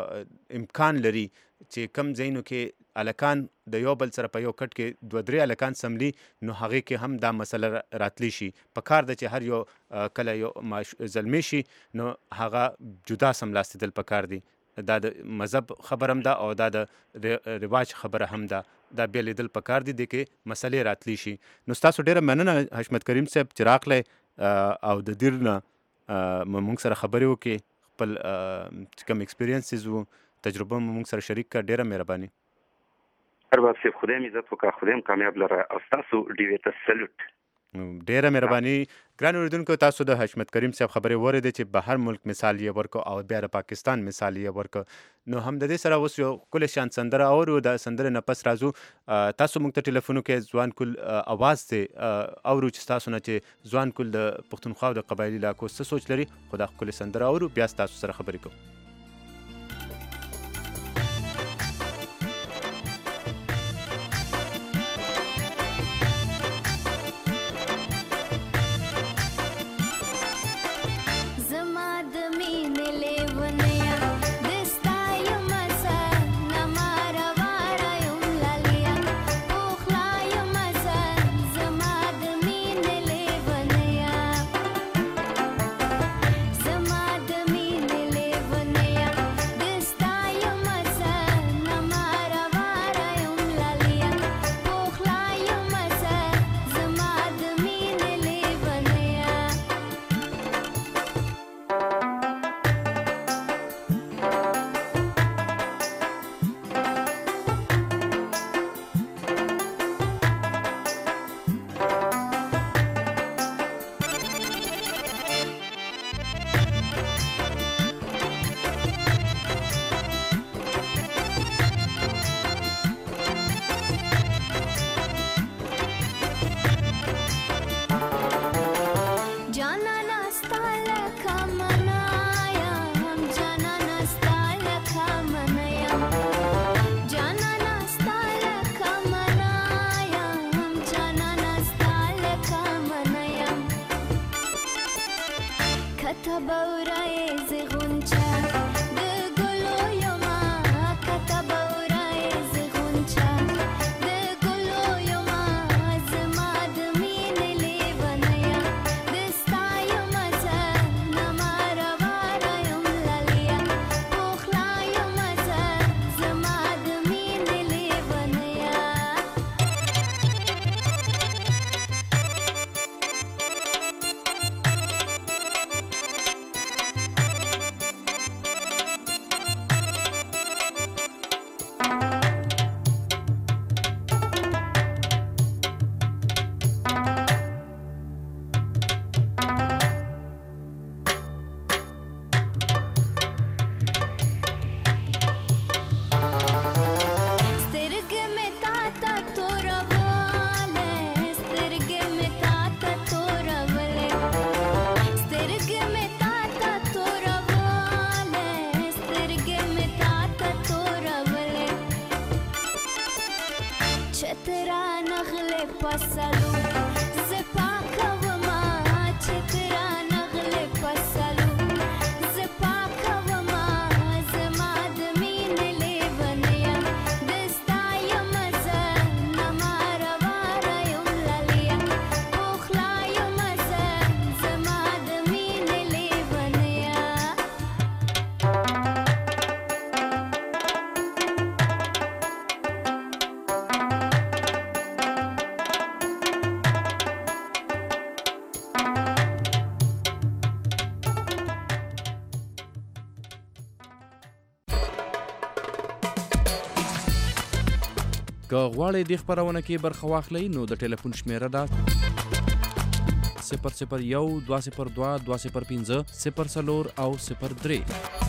امکان لري چې کم زینو کې الکان د یو بل سره په یو کټ کې 2-3 الکان سملی نو هغه کې هم دا مسله راتلی شي په کار د چې هر یو کله یو زلمی شي نو هغه جدا سملاستدل په کار دی دا د مذهب خبر هم ده او دا د رواج خبره هم ده دا بیا لیدل پکار دي کې مسلې راتلی شي نو تاسو ډیره مننه حشمت کریم صاحب چې راغله او د دیر نه موږ سره خبرې وکړي خپل کوم ایکسپیرینسز وو تجربه موږ سره شریک کړ ډیره مهرباني
ارباب صاحب خدای مې عزت وکړه خدای مې کامیاب لره او تاسو ډیوې ته سلوټ
ډیره مهرباني ګران اوریدونکو تاسو د حشمت کریم صاحب خبرې وریدې چې بهر ملک مثال یې ورکو او بیا د پاکستان مثال یې ورکو نو هم د دې سره اوس یو کل شان سندره او د سندره نه پس راځو تاسو موږ ته ټلیفونو کې ځوان کول اواز ته او چې تاسو نه چې ځوان کول د پښتونخوا د قبایلی علاقو څه سوچ لري خدا کل سندره او بیا تاسو سره خبرې کوو
زما د مینې لیونیا چترا نغله پسلو زپاکا وما چترا نغله پسلو زپاکا وما زما د مين لیونیا دستا یم زه نمار واره یم للیا پوخلا یم زه زما د مين لیونیا
که غواړئ دې خپرونه کې برخه واخلئ نو د ټلیفون شمیره ده 001 202 205 04 او 03.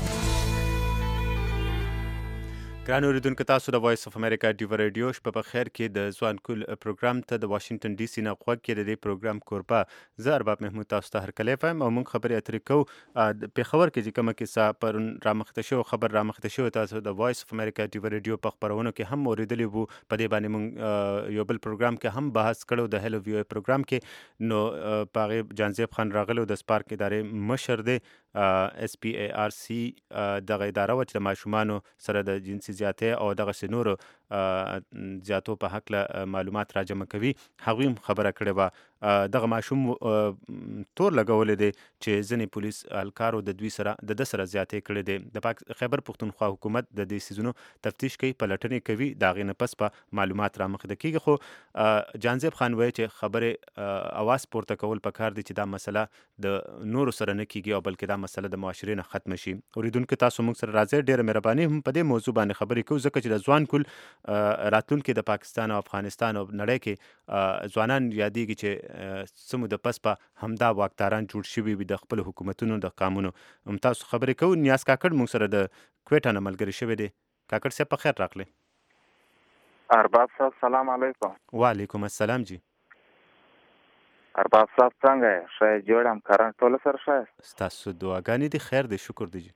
ګران اوریدونکو تاسو د وایس اف امریکا ډیو رادیو شپه په خیر کې د ځوان کول پروګرام ته د واشنگټن ډي سي نه غوږ کې د دې پروګرام کوربه زه ارباب محمود تاسو ته هرکلی فایم او موږ خبرې اترې کوو د پیښور کې چې کومه کیسه پرون رامخته شو خبر رامخته شو تاسو د وایس اف امریکا ډیو رادیو په خبرونو کې هم اوریدلی وو په دې باندې موږ یو بل پروګرام کې هم بحث کړو د هلو ویو پروګرام کې نو په هغې جانزیب خان راغلی د سپارک ادارې مشر دی SPARC دغه اداره وه چې د ماشومانو سره د جنسي زیاتۍ او دغسې نورو زیاتو په هکله معلومات راجمع کوي هغوی هم خبره کړې وه دغه ماشوم تور لګولی دی چې ځینې پولیس اهلکارو د ده سره زیاتۍ کړې دی د خیبر پښتونخوا حکومت د دې څیزونو تفتیش کوي پلټنې کوي د هغې نه پس به معلومات رامخته کیږي خو جانزیب خان وایي چې خبرې اواز پورته کول پکار دی چې دا مسله د نورو سره نه کیږي او بلکې دا مسله د معاشرې نه ختمه شي اوریدونکو تاسو موږ سره راځئ ډېره مهرباني هم په دې موضوع باندې خبرې کوو ځکه چې د ځوان کول راتلونکي د پاکستان او افغانستان او نړۍ کې ځوانان یادېږي چې څه موده پس به همدا واکداران جوړ شوي وي د خپلو حکومتونو د قامونو تاسو خبرې کوو نیاز کاکړ موږ سره د کویټه نه ملګری شوی دی کاکړ صاحب په خیر راغلی
ارباب صاحب سلام علیکم
وعلیکم السلام جی
ارباب صاحب څنګه یې ښه یې جوړ یم کارن ټوله سره ښه یاست
ستاسو دعاګانې دي خیر دی شکر دی جی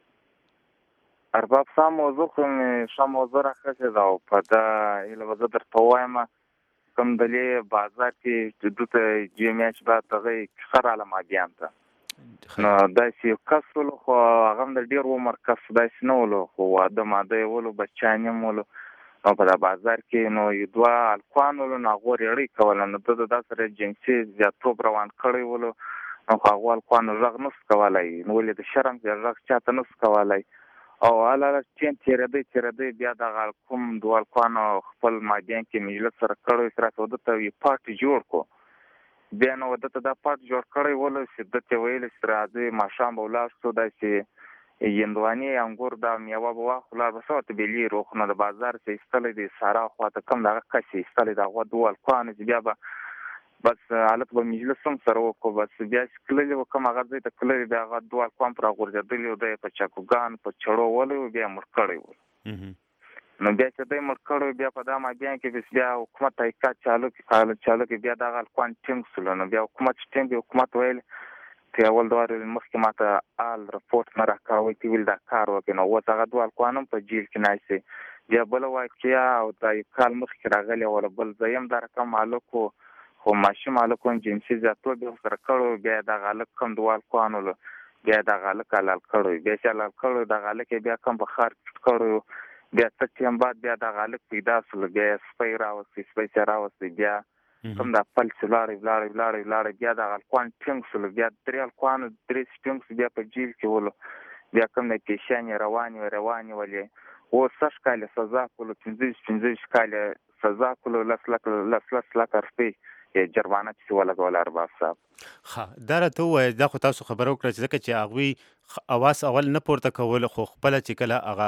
ارباب صاحب موضوع خو مې ښه موضوع راخښې ده او په ده هیله به زه درته ووایم کوم دلې بازار کې دلته یو میاشت بعد دغه کیسه راله مادیان ته نو داسې یو کس ولو خو هغه هم د ډېر عمر کس داسې نه ولو خو واده ماده یې ولو بچیان یې هم ولو نو په دا بازار کې نو یو دوه هلکان ولو نو هغو رېړۍ کوله نو ده د دا سره جنسي زیاتوب روان کړی ولو نو خو هغو هلکانو غږ نسو کولی نو ولې د شرم غږ چاته نسو کولی او هله ټیم تېرېدی بیا دغه کوم دوه هلکانو خپل مادیان کې مجلس سره کړی چې راته ده ته یو پارټي جوړ کړو بیا نو ده ته دا پارټي جوړ کړی ولو چې ده ته ویلې چې راځئ ماښام به ولاړ شو داسې هندوانې انګور دا میوه به واخلو ولاړ به څه ورته بېلېږي خو نو د بازار چې ایستلی دی سارا خواته کوم دغه کس یې ایستلی د هغه دوه هلکانو چې بیا به بس هلته به مجلس هم سره وکړو بس بیا چې تللي وو کوم هغه ځای ته تللي بیا هغه دوه هلکان پر راغورځېدلي وو دی یې په چاقوګانو په چړو وهلی وو بیا یې مړ کړی وو نو بیا چې دی مړ کړی وو بیا په دا مادیان کې بس بیا حکومت تحقیقات چالو کړي بیا دغه هلکان ټینګ شولو نو بیا حکومت چې ټینګ حکومت ویل چې اول دوه ورځې مخکې ماته آل رپورټ نه راکاوی چې ویل دا کار وکړي نو اوس هغه دوه هلکان هم په جیل کې ناست دی بیا بله واقعه او دا یو کال مخکې راغلی وله بل ځای هم دا رقم هلک و خو ماشوم هلک هم جنسي زیاتوب یې ورسره کړی بیا یې دغه هلک کوم دوه هلکان ولو بیا یې دغه هلک حلال کړی بیا چې حلال کړی دغه هلک یې بیا کوم په ښار کې کړی بیا څه ټیم بعد بیا دغه هلک پیدا شولو بیا یې سپی راوستی سپی چې راوستی بیا کوم دا پل چې ولاړی بیا دغه هلکان ټینګ شولو بیا درې هلکانو درې چې ټینګ شو بیا په جیل کې ولو بیا کوم د پیشیانې روانې ولې اوس 6 کاله سزا کولو 15 کاله سزا کولو 10 لکه روپۍ جرمانه چې ولګول ارباب صاحب
دا راته ووایه دا خو تاسو خبره وکړه چې ځکه چې هغوی اواز اول نه پورته کول خو خپله چې کله هغه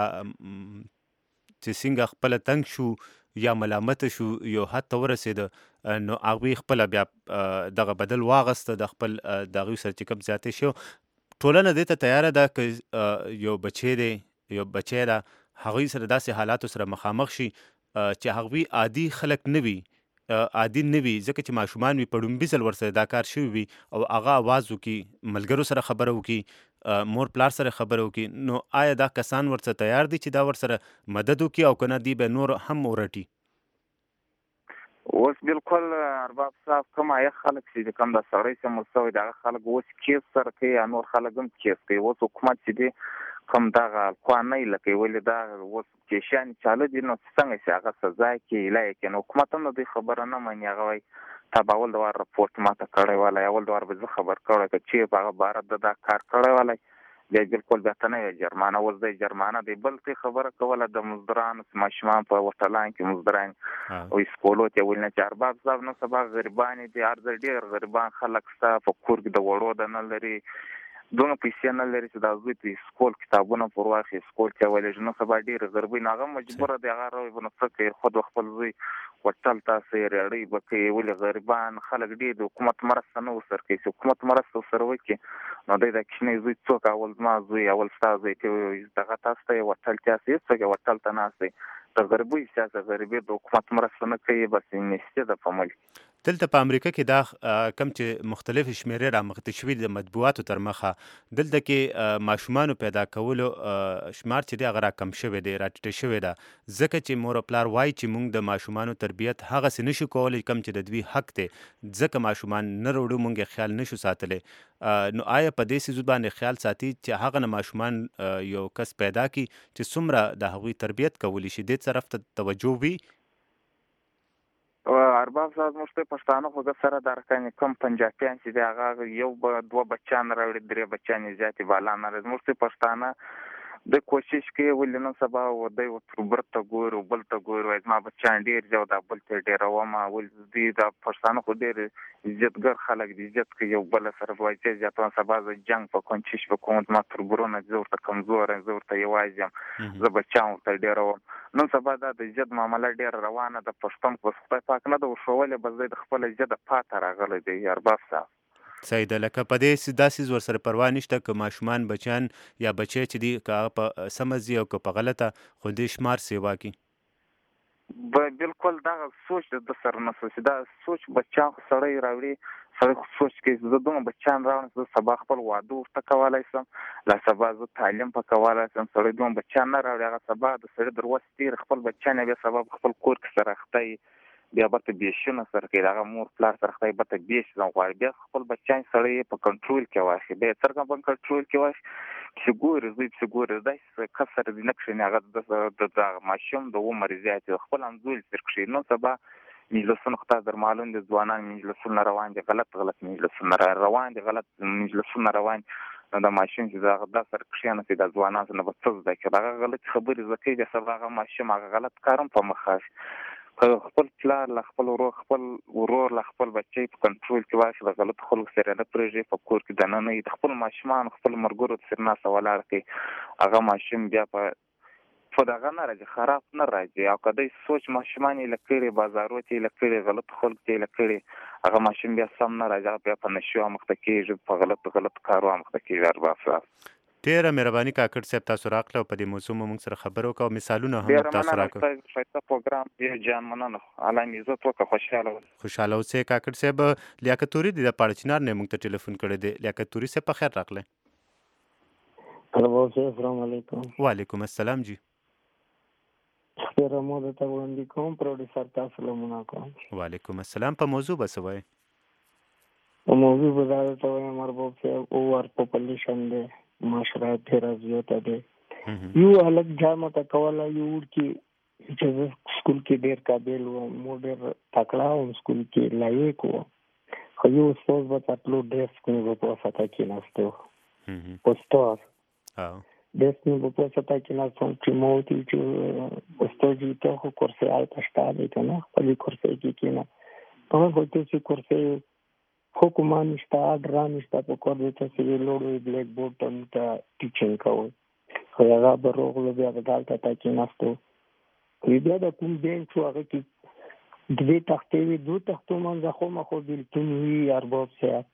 چې څنګه خپله تنګ شو یا ملامته شو یو حد ته ورسېده نو هغوی خپله بیا دغه بدل واغسته د خپل د هغوی سره چې کوم زیاتې شو ټولنه دې ته تیاره ده که یو بچی دی یو بچی ده هغوی سره داسې حالاتو سره مخامخ شي چې هغوی عادي خلک نه وي عادي نه وي ځکه چې ماشومان وي په ړومبي ځل ورسره دا کار شوي وي او هغه اواز وکړي ملګرو سره خبره وکړي مور پلار سره خبره وکړي نو آیا دا کسان ورسره تیار دي چې دا ورسره مدد وکړي او که نه دی به نور هم ورټي
اوس بالکل ارباب صاحب کوم خلک چې کوم د سړی سم مستوي دغه خلک اوس کیس سره کوي نور خلک هم کیس کوي اوس حکومت چې دی کوم دغه قانوني لکه ولې دا اوس چې شان چاله دي نو څنګه چې هغه سزا کې لای کې نو حکومت هم د خبره نه مانی هغه وای تابول د وار راپورټ ماته کړی ولا اول د وار به خبر کړی چې په هغه بار د کار کړی ولا بیا بالکل به ته نه جرمانه اوس د جرمانه دی بلکې خبره کوله د مزدورانو ماشومان په وټلان کې مزدوران او سکولو ته ولنه چې ارباب صاحب نو سبا غریبان دي ارزه ډیر غریبان خلک ستا په کور کې د وړو د نه لري دونه پیسې نه لري چې د زوی په سکول کتابونه پر واخی سکول ته ولې نو سبا ډیر غریبي ناغه مجبور دي هغه روي بنو څه خود خپل زوی وټل تاسو ریړی بکې ولې غریبان خلک دي د حکومت مرسته نه وسر کوي حکومت مرسته سره وکي نو د کښنې زوی څوک اول ما زوی اول تاسو ته دغه تاسو ته وټل تاسو څه وټل تناسي د غریبي سیاسي غریبي د حکومت مرسته نه کوي بس نشته د فمل
دلته په امریکا کې دا کم چې مختلف شمیرې رامخته شوي د مطبوعاتو تر مخه دلته کې ماشومانو پیدا کولو شمار چې دی هغه راکم شوی دی راټیټه شوې ده ځکه چې مور او پلار وایي چې موږ د ماشومانو تربیت هغسې نشو کولی کم چې د دوی حق دی ځکه ماشومان نه وروړو موږ خیال نشو ساتلی نو آیا په دې څیزو باندې خیال ساتي چې هغه نه ماشومان یو کس پیدا کړي چې څومره د هغوی تربیت کولی شي دې طرف ته توجه وي
ارباب صاحب مشته پښتانه خو د سره درکنه کم پنجابیان چې دی هغه یو به دوه بچان راوړي درې بچان زیاتې بالا نه راځي مشته پښتانه د کوشش کوي ولنه سبا و د برته ګور او بلته ګور وای ما بچان ډیر جو دا بلته ډیر و ما ول دي دا پښتانه خو ډیر عزتګر خلک دي عزت کوي یو بل سره وای چې ځاتون سبا د جنگ په کوشش وکوم ما تر برونه زورته کمزور زورته یوازم ز بچاو ته ډیر و نو سبا د عزت معاملې ډیر روانه د پښتون په خپل پاک نه د شوولې بس د خپل عزت پاتې راغلی دی ارباب صاحب
صحیح ده لکه په دې داسې ور سره پروا نشته که ماشومان بچیان یا بچی چې دي که په سمه ځي او که په غلطه خو دې شمار سیوا کړي
بالکل دا سوچ د سر نه سوچ دا سوچ بچان سړی راوړي سړی سوچ کې زه دوه بچان راوړم زه سبا خپل واده ورته کولای سم لا سبا زه تعلیم په کولای سم سړی دوه بچان نه راوړي هغه سبا د سړی دروستیر خپل بچان به سبب خپل کور کې سره اخته بیا به بیشونه سره کې هغه مور پلار سره خدای به بیش زغوار بیا خپل بچان سړی په کنټرول کې واخی به څنګه په کنټرول کې واخی سګور د کسر د نقشې هغه د ماشوم د عمر زیات خپل انزول سرکشي نو سبا مجلسونه خطا در معلوم دي ځوانان مجلسونه روان دي غلط مجلسونه روان دي غلط مجلسونه روان د ماشوم چې دا سرکشي نه د ځوانان نه بڅز ده چې هغه غلط خبرې زکه د سبا هغه ماشوم هغه غلط کارم په مخاش خپل پلار له خپل ورور له خپل بچي په کنټرول کې واخلي د غلط خلک سره نه پرېږي په کور کې د نه د خپل ماشومان خپل مرګورو سره نه سوالار کوي هغه ماشوم بیا په دغه نه راځي خراب نه راځي او کله سوچ ماشومان لکړي بازارو ته لکړي غلط خلک ته لکړي هغه ماشوم بیا سم نه راځي بیا په نشو مخته کېږي په غلط کارو مخته کېږي ارباب
ډیره مهرباني کاکړ صاحب تاسو راغله په دې موضوع موږ سره خبرو کوو مثالونه هم تاسو راکړو
ډیره پروګرام یې جان مننه علامه عزت وکړه
خوشاله اوسئ کاکړ صاحب لیاقت توري د پاړچنار نه موږ ته ټلیفون کړی دی لیاقت توري صاحب په خیر راغله
السلام علیکم
وعلیکم السلام جی
خیر مو د ته وړاندې کوم پروډوسر تاسو لمونه کوم
وعلیکم السلام په موضوع بسوي
موضوع بدل ته وایم مربوب صاحب اوور پاپولیشن دی معاشره ډېر زیاته دی یو الګ جامه تا کوله یو کې چې سکول کې ډېر قابل و مو ډېر تکړه و سکول کې لایق و خو یو استاد به تاسو ډېر سکول په واسطه کې نهسته استاد دسمه په واسطه کې نهسته چې مو چې استاد یې ته خو کورسه آلته شته کنه خپل کورسه کې نه په هغه چې کورسه حکومت نشته اډران نشته په کور د تاسو لوړو بلیک بورډ ته ټیچینګ کوي خو هغه به روغله بیا د دالته تا کې نهسته بیا د کوم بینچ هغه کې دوه تختې دوه تختو منځ خو مخو بلتون وی ارباب صاحب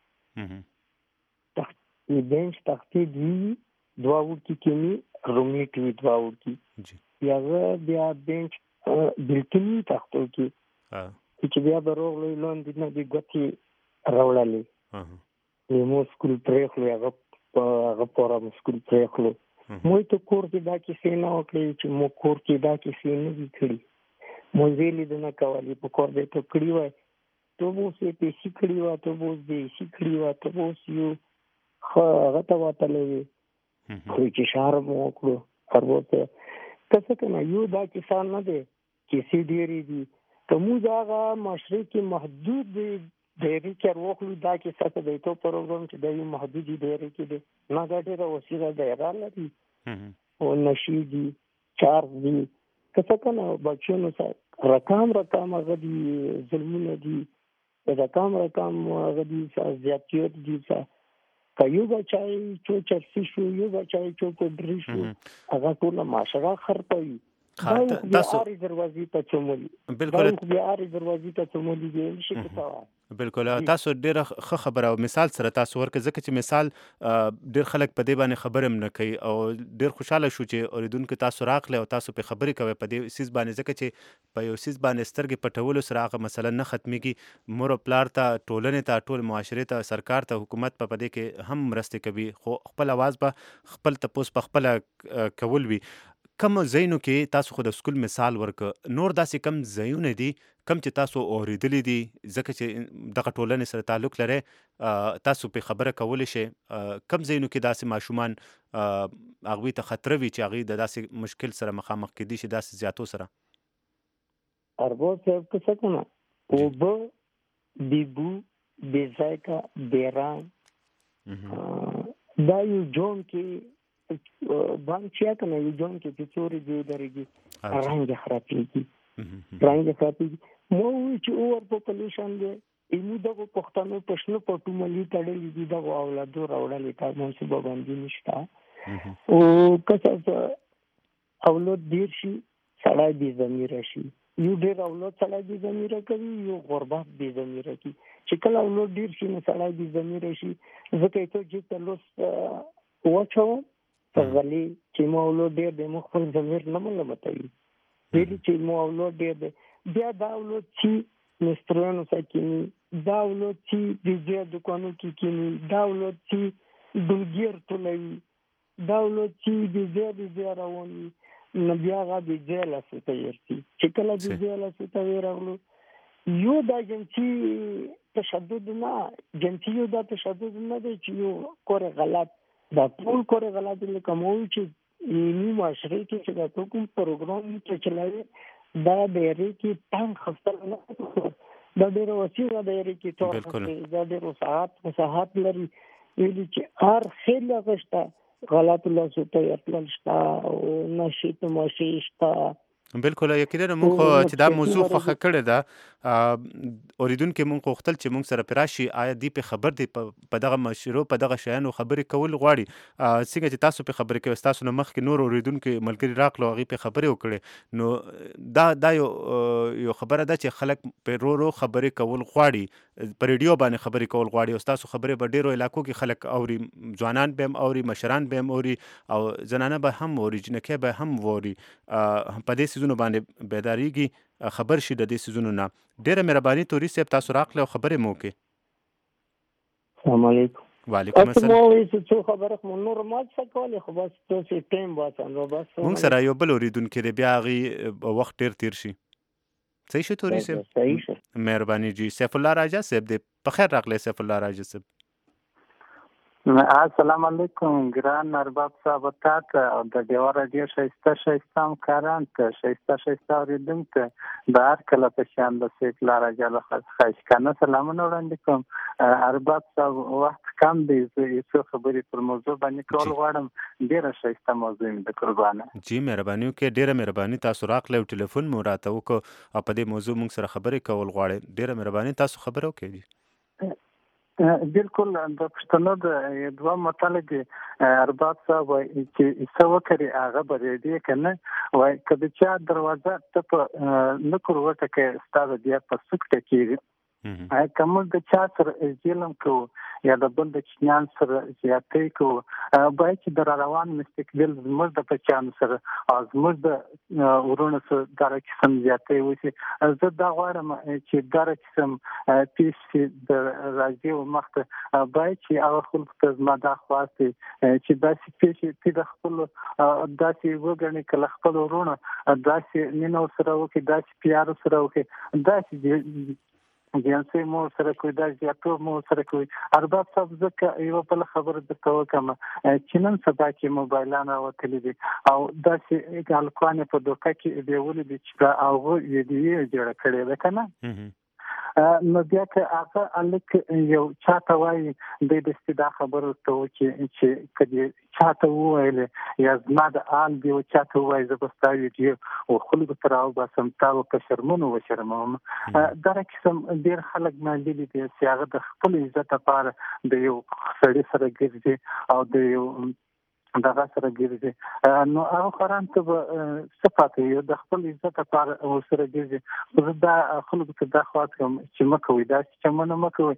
تختې بینچ تختې دی دوه ورکی کې رومیټ وی دوه ورکی بیا بینچ بلتون تختو کې چې بیا به روغله لاندې نه دی ګټي راوړلې مو سکول پرېخلو هغه پوره سکول پرېخلو مو ته کور کې دا کیسې نه وکړې چې مو کور کې دا کیسې نه دي کړې
مونږ لیدنه کولې په کور دې ته کړی وای ته اوس یې پیسې کړی وای ته اوس دې شي کړی وای ته اوس یو هغه ته وتلې خو چې شرم وکړو پروته څه کنه یو دا کسان نه دی کیسې ډېرې دي که موږ هغه معاشرې کې محدود ډېرې کار وکړو دا کیسه ته د تو پروګرام چې د یو محدودي ډېرې کې دی نه دا ډېره وسیله ډېره لري او نشي دي چارج دي څه کنه بچونو سره رقم هغه دي ظلمونه دي رقم هغه دي زیاتیت دي که یو بچای چې چرسي شو یو بچای چې درې شو هغه ټول معاشره خرابوي تاسو دروازې ته چمولي بالکل دروازې ته چمولي دی شي څه
بالکل تاسو ډېر ښه خبره او مثال سره تاسو ورکړه ځکه چې مثال ډېر خلک په دې باندې خبرې هم نه کوي او ډېر خوشاله شو چې اوریدونکو تاسو راغله او تاسو په خبرې کوي په دې سیس باندې ځکه چې په یو سیس باندې سترګې پټولو سره هغه مثلا نه ختميږي مور او پلار ته ټولنې ته ټول معاشرې ته سرکار ته حکومت په دې کې هم مرسته کوي خو خپل आवाज به خپل تپوس په خپل کول وي کم ځایونو کې تاسو خو د سکول مثال ورک نور داسې کم ځایونه دي کم چې تاسو اوریدلی دي ځکه چې دغه ټولنې سره تعلق لري تاسو په خبره کولی شئ کم ځایونو کې داسې ماشومان هغوی ته خطر وي چې هغوی د داسې مشکل سره مخامخ کیدی شي داسې زیاتو سره
ارباب صاحب که څه کنه اوبه بیبو بیزایکا بیران دا یو جون کې باندې چې کنه یو جون کې چې څوري دی درېږي رنګ خرابېږي مو چې اور پاپولیشن دی ایمو دغه پښتنو پښنو پټو ملي تړلې دي دغه اولادو راوړلې تا منصوبه باندې نشته او کله اولاد ډیر شي سړی بې ضمیره شي یو ډیر اولاد سړی بې ضمیره کوي یو غربت بې ضمیره کوي چې کله اولاد ډیر شي نو سړی بې ضمیره شي ځکه چې ته لوس وچو غلی چې مو اولاد ډیر د مخ خپل ضمیر نه ملامتوي ویلي چې مو اولاد ډیر دی بیا دا اولاد چې مسترانو سره کینی دا اولاد چې د ځای دکانو کې کینی دا اولاد چې دلګیر ټولوي دا اولاد چې د ځای رواني نو بیا هغه د ځای لاسه ته ورسي چې کله د ځای لاسه ته ورغلو یو دا جنسي تشدد نه جنسي یو دا تشدد نه دی چې یو کور غلط دا ټول کور غلط لکه مو چې یعنی معاشره کې چې دا کوم پروګرام چې چلایي دا ډېرې کې تنګ خپل نه دا ډېر وسیله ډېرې کې ټول دا ډېر وساحت لري ویلي چې هر خیل غشته غلط لاسو ته خپل شتا او نشي ته ماشي شتا
بالکل یقینا موږ چې دا موضوع خوښه کړې ده اوریدونکو موږ غوښتل چې موږ سره پراشي آیا دی په خبر دی په دغه مشورو په دغه شیانو خبرې کول غواړي څنګه چې تاسو په خبرې کوي تاسو نو مخکې نور اوریدونکو ملګری راغلو هغه په خبرې وکړي نو دا یو خبره ده چې خلک په رو خبرې کول غواړي په ریډیو باندې خبرې کول غواړي او تاسو خبرې په ډیرو علاقو کې خلک اوري ځوانان به هم اوري مشران به هم اوري او زنانه به هم اوري جنکه به هم اوري په دې سيزونو باندې بیداریږي خبر شي د دې سيزونو نه ډیره مهرباني توري صاحب تاسو راغله خبرې مو کې
السلام علیکم
وعلیکم السلام
څه خبره مو نورمال څه کولی خو بس تاسو ټیم واسانو بس
موږ سره یو بل اوریدونکو دی بیا غي وخت تیر شي صحیح شو توري صاحب مهرباني جی سیف الله راجا صاحب دی په خیر راغله سیف الله راجا صاحب
السلام علیکم ګران ارباب صاحب تاسو او د دیوار رادیو شایسته کاران ته شایسته اوریدونکو د هر کله په شان د سیف الله راجا له خاص کنه سلامونه وړاندې کوم ارباب صاحب وخت کم دی څه خبرې پر موضوع باندې کول غواړم ډیره شایسته موضوع د قربانه
جی مهرباني وکړئ ډیره مهرباني تاسو راغله ټلیفون مو راته وکړو او په دې موضوع موږ سره خبرې کول غواړئ ډیره مهرباني تاسو خبرې وکړئ
بالکل د پښتنو د دوه مطلب ارباب صاحب چې څه وکړي هغه به دې کنه وای کله چې دروازه ته نه کور وټه کې ستاسو بیا په سکته کې کوم د چا سره ظلم کوو یا د بل د چنان سره زیاتې کوو باید چې د روان مستقبل زموږ د بچیانو سره او زموږ د ورونو سره دا قسم زیاتې وشي. زه دا غواړم چې دا قسم پیښې د راځي او مخته باید چې هغه خلکو ته زما دا خواست دی چې داسې پیښې د خپلو داسې وګڼي که له خپلو ورونو داسې مینه ورسره وکړي، داسې پیار ورسره وکړي، داسې جنسي مو سره کوي، دا زیاتو مو سره کوي. ارباب صاحب ځکه یو بل خبره درته وکړم چې نن سبا کې موبایلونه راوتلي دي او داسې هلکانې په دوکه کې بیولي دي چې هغه ویډیو جوړه کړې ده که نه، نو بیا که هغه هلک یو چاته وایي دی داسې دا خبره ورته وکړي چې که دې چاته وویلې یا زما د حال دی چاته ووایي زه به ستا ویډیو خلکو ته راوباسم تا به په شرمونو وشرموم. دغه قسم ډېر خلک معلولي دي چې هغه د خپل عزت لپاره د یو سړي سره ګرځي او د یو دغه سره ګرځي، نو هغه خوران ته به څه پاتې وي، د خپل عزت لپاره ورسره ګرځي. زه دا خلکو ته دا خواست کوم چې مه کوئ، داسې چمونه مه کوئ،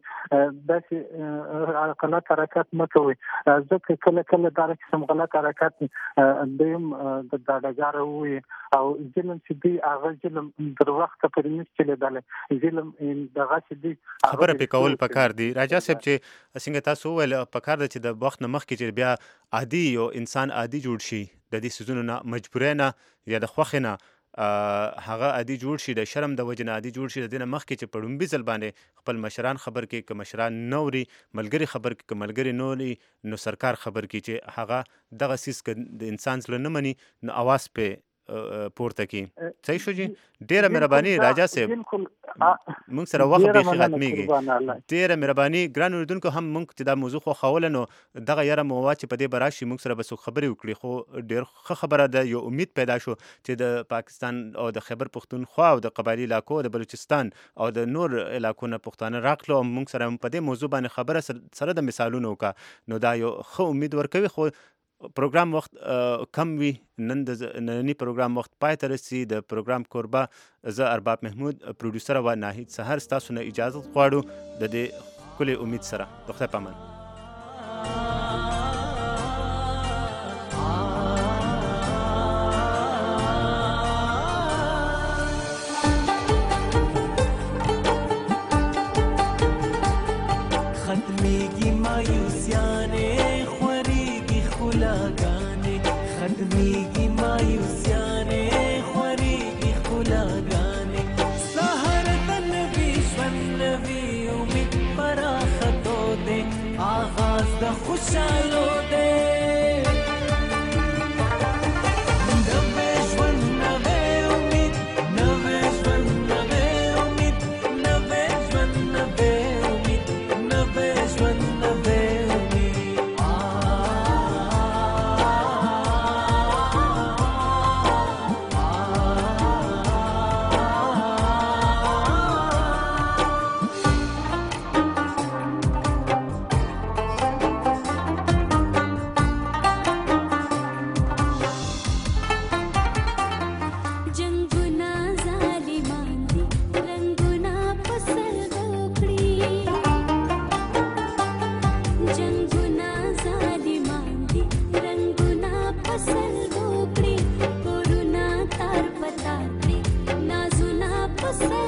داسې غلط حرکات مه کوئ، ځکه کله کله دا قسم غلط حرکات دویم د ډاډګاره ووي او ظلم چې دی هغه ظلم در وخته پورې نشي چلېدلی، ظلم دغه چې دی
خبره پې کول پکار دي. راجا صاحب چې څنګه تاسو وویل پکار ده چې د وخت نه مخکې چې بیا عادي یو انسان عادي جوړ شي د دې څیزونو نه، مجبورۍ نه یا د خوښې نه هغه عادي جوړ شي، د شرم د وجې نه عادي جوړ شي. د دې نه مخکې چې په ړومبي ځل باندې خپل مشران خبر کړي، که مشران نه اوري ملګري خبر کړي، که ملګري نه اوري نو سرکار خبر کړي چې هغه دغه څیز که د انسان زړه نه مني نو اواز پې پورته کی. صحیح شو جی؟ ډیره مهرباني راجا صاحب، موږ سره وخت بیخي ختمیږي. ډیره مهرباني ګران اوریدونکو، هم موږ چې دا موضوع خو خوله نو دغه یاره مو وا چې په دې به راشي موږ سره به څوک خبرې وکړي، خو ډېر ښه خبره ده، یو امید پیدا شو چې د پاکستان او د خیبر پښتونخوا او د قبایلي علاقو د بلوچستان او د نور علاقو نه پښتانه راغلو او موږ سره په دې موضوع باندې خبره سره د مثالونو وکړه، نو دا یو ښه امید ورکوي. خو پروګرام وخت کم وي، نن د نننی پروګرام وخت پای ته رسي. د پروګرام کوربه زه ارباب محمود، پروډوسر او ناهید سحر ستاسو نه اجازه غواړو د دې ښکلې امید سره. د خدای په امان.
ختمیږي مایوسیانې خوريږي خلاګانې، ختمیږي مایوسیانې خوريږي خلاګانې، سحر د نوي ژوند نوي امید پراخدو دی، آغاز د خوشحالو دی.
What's that?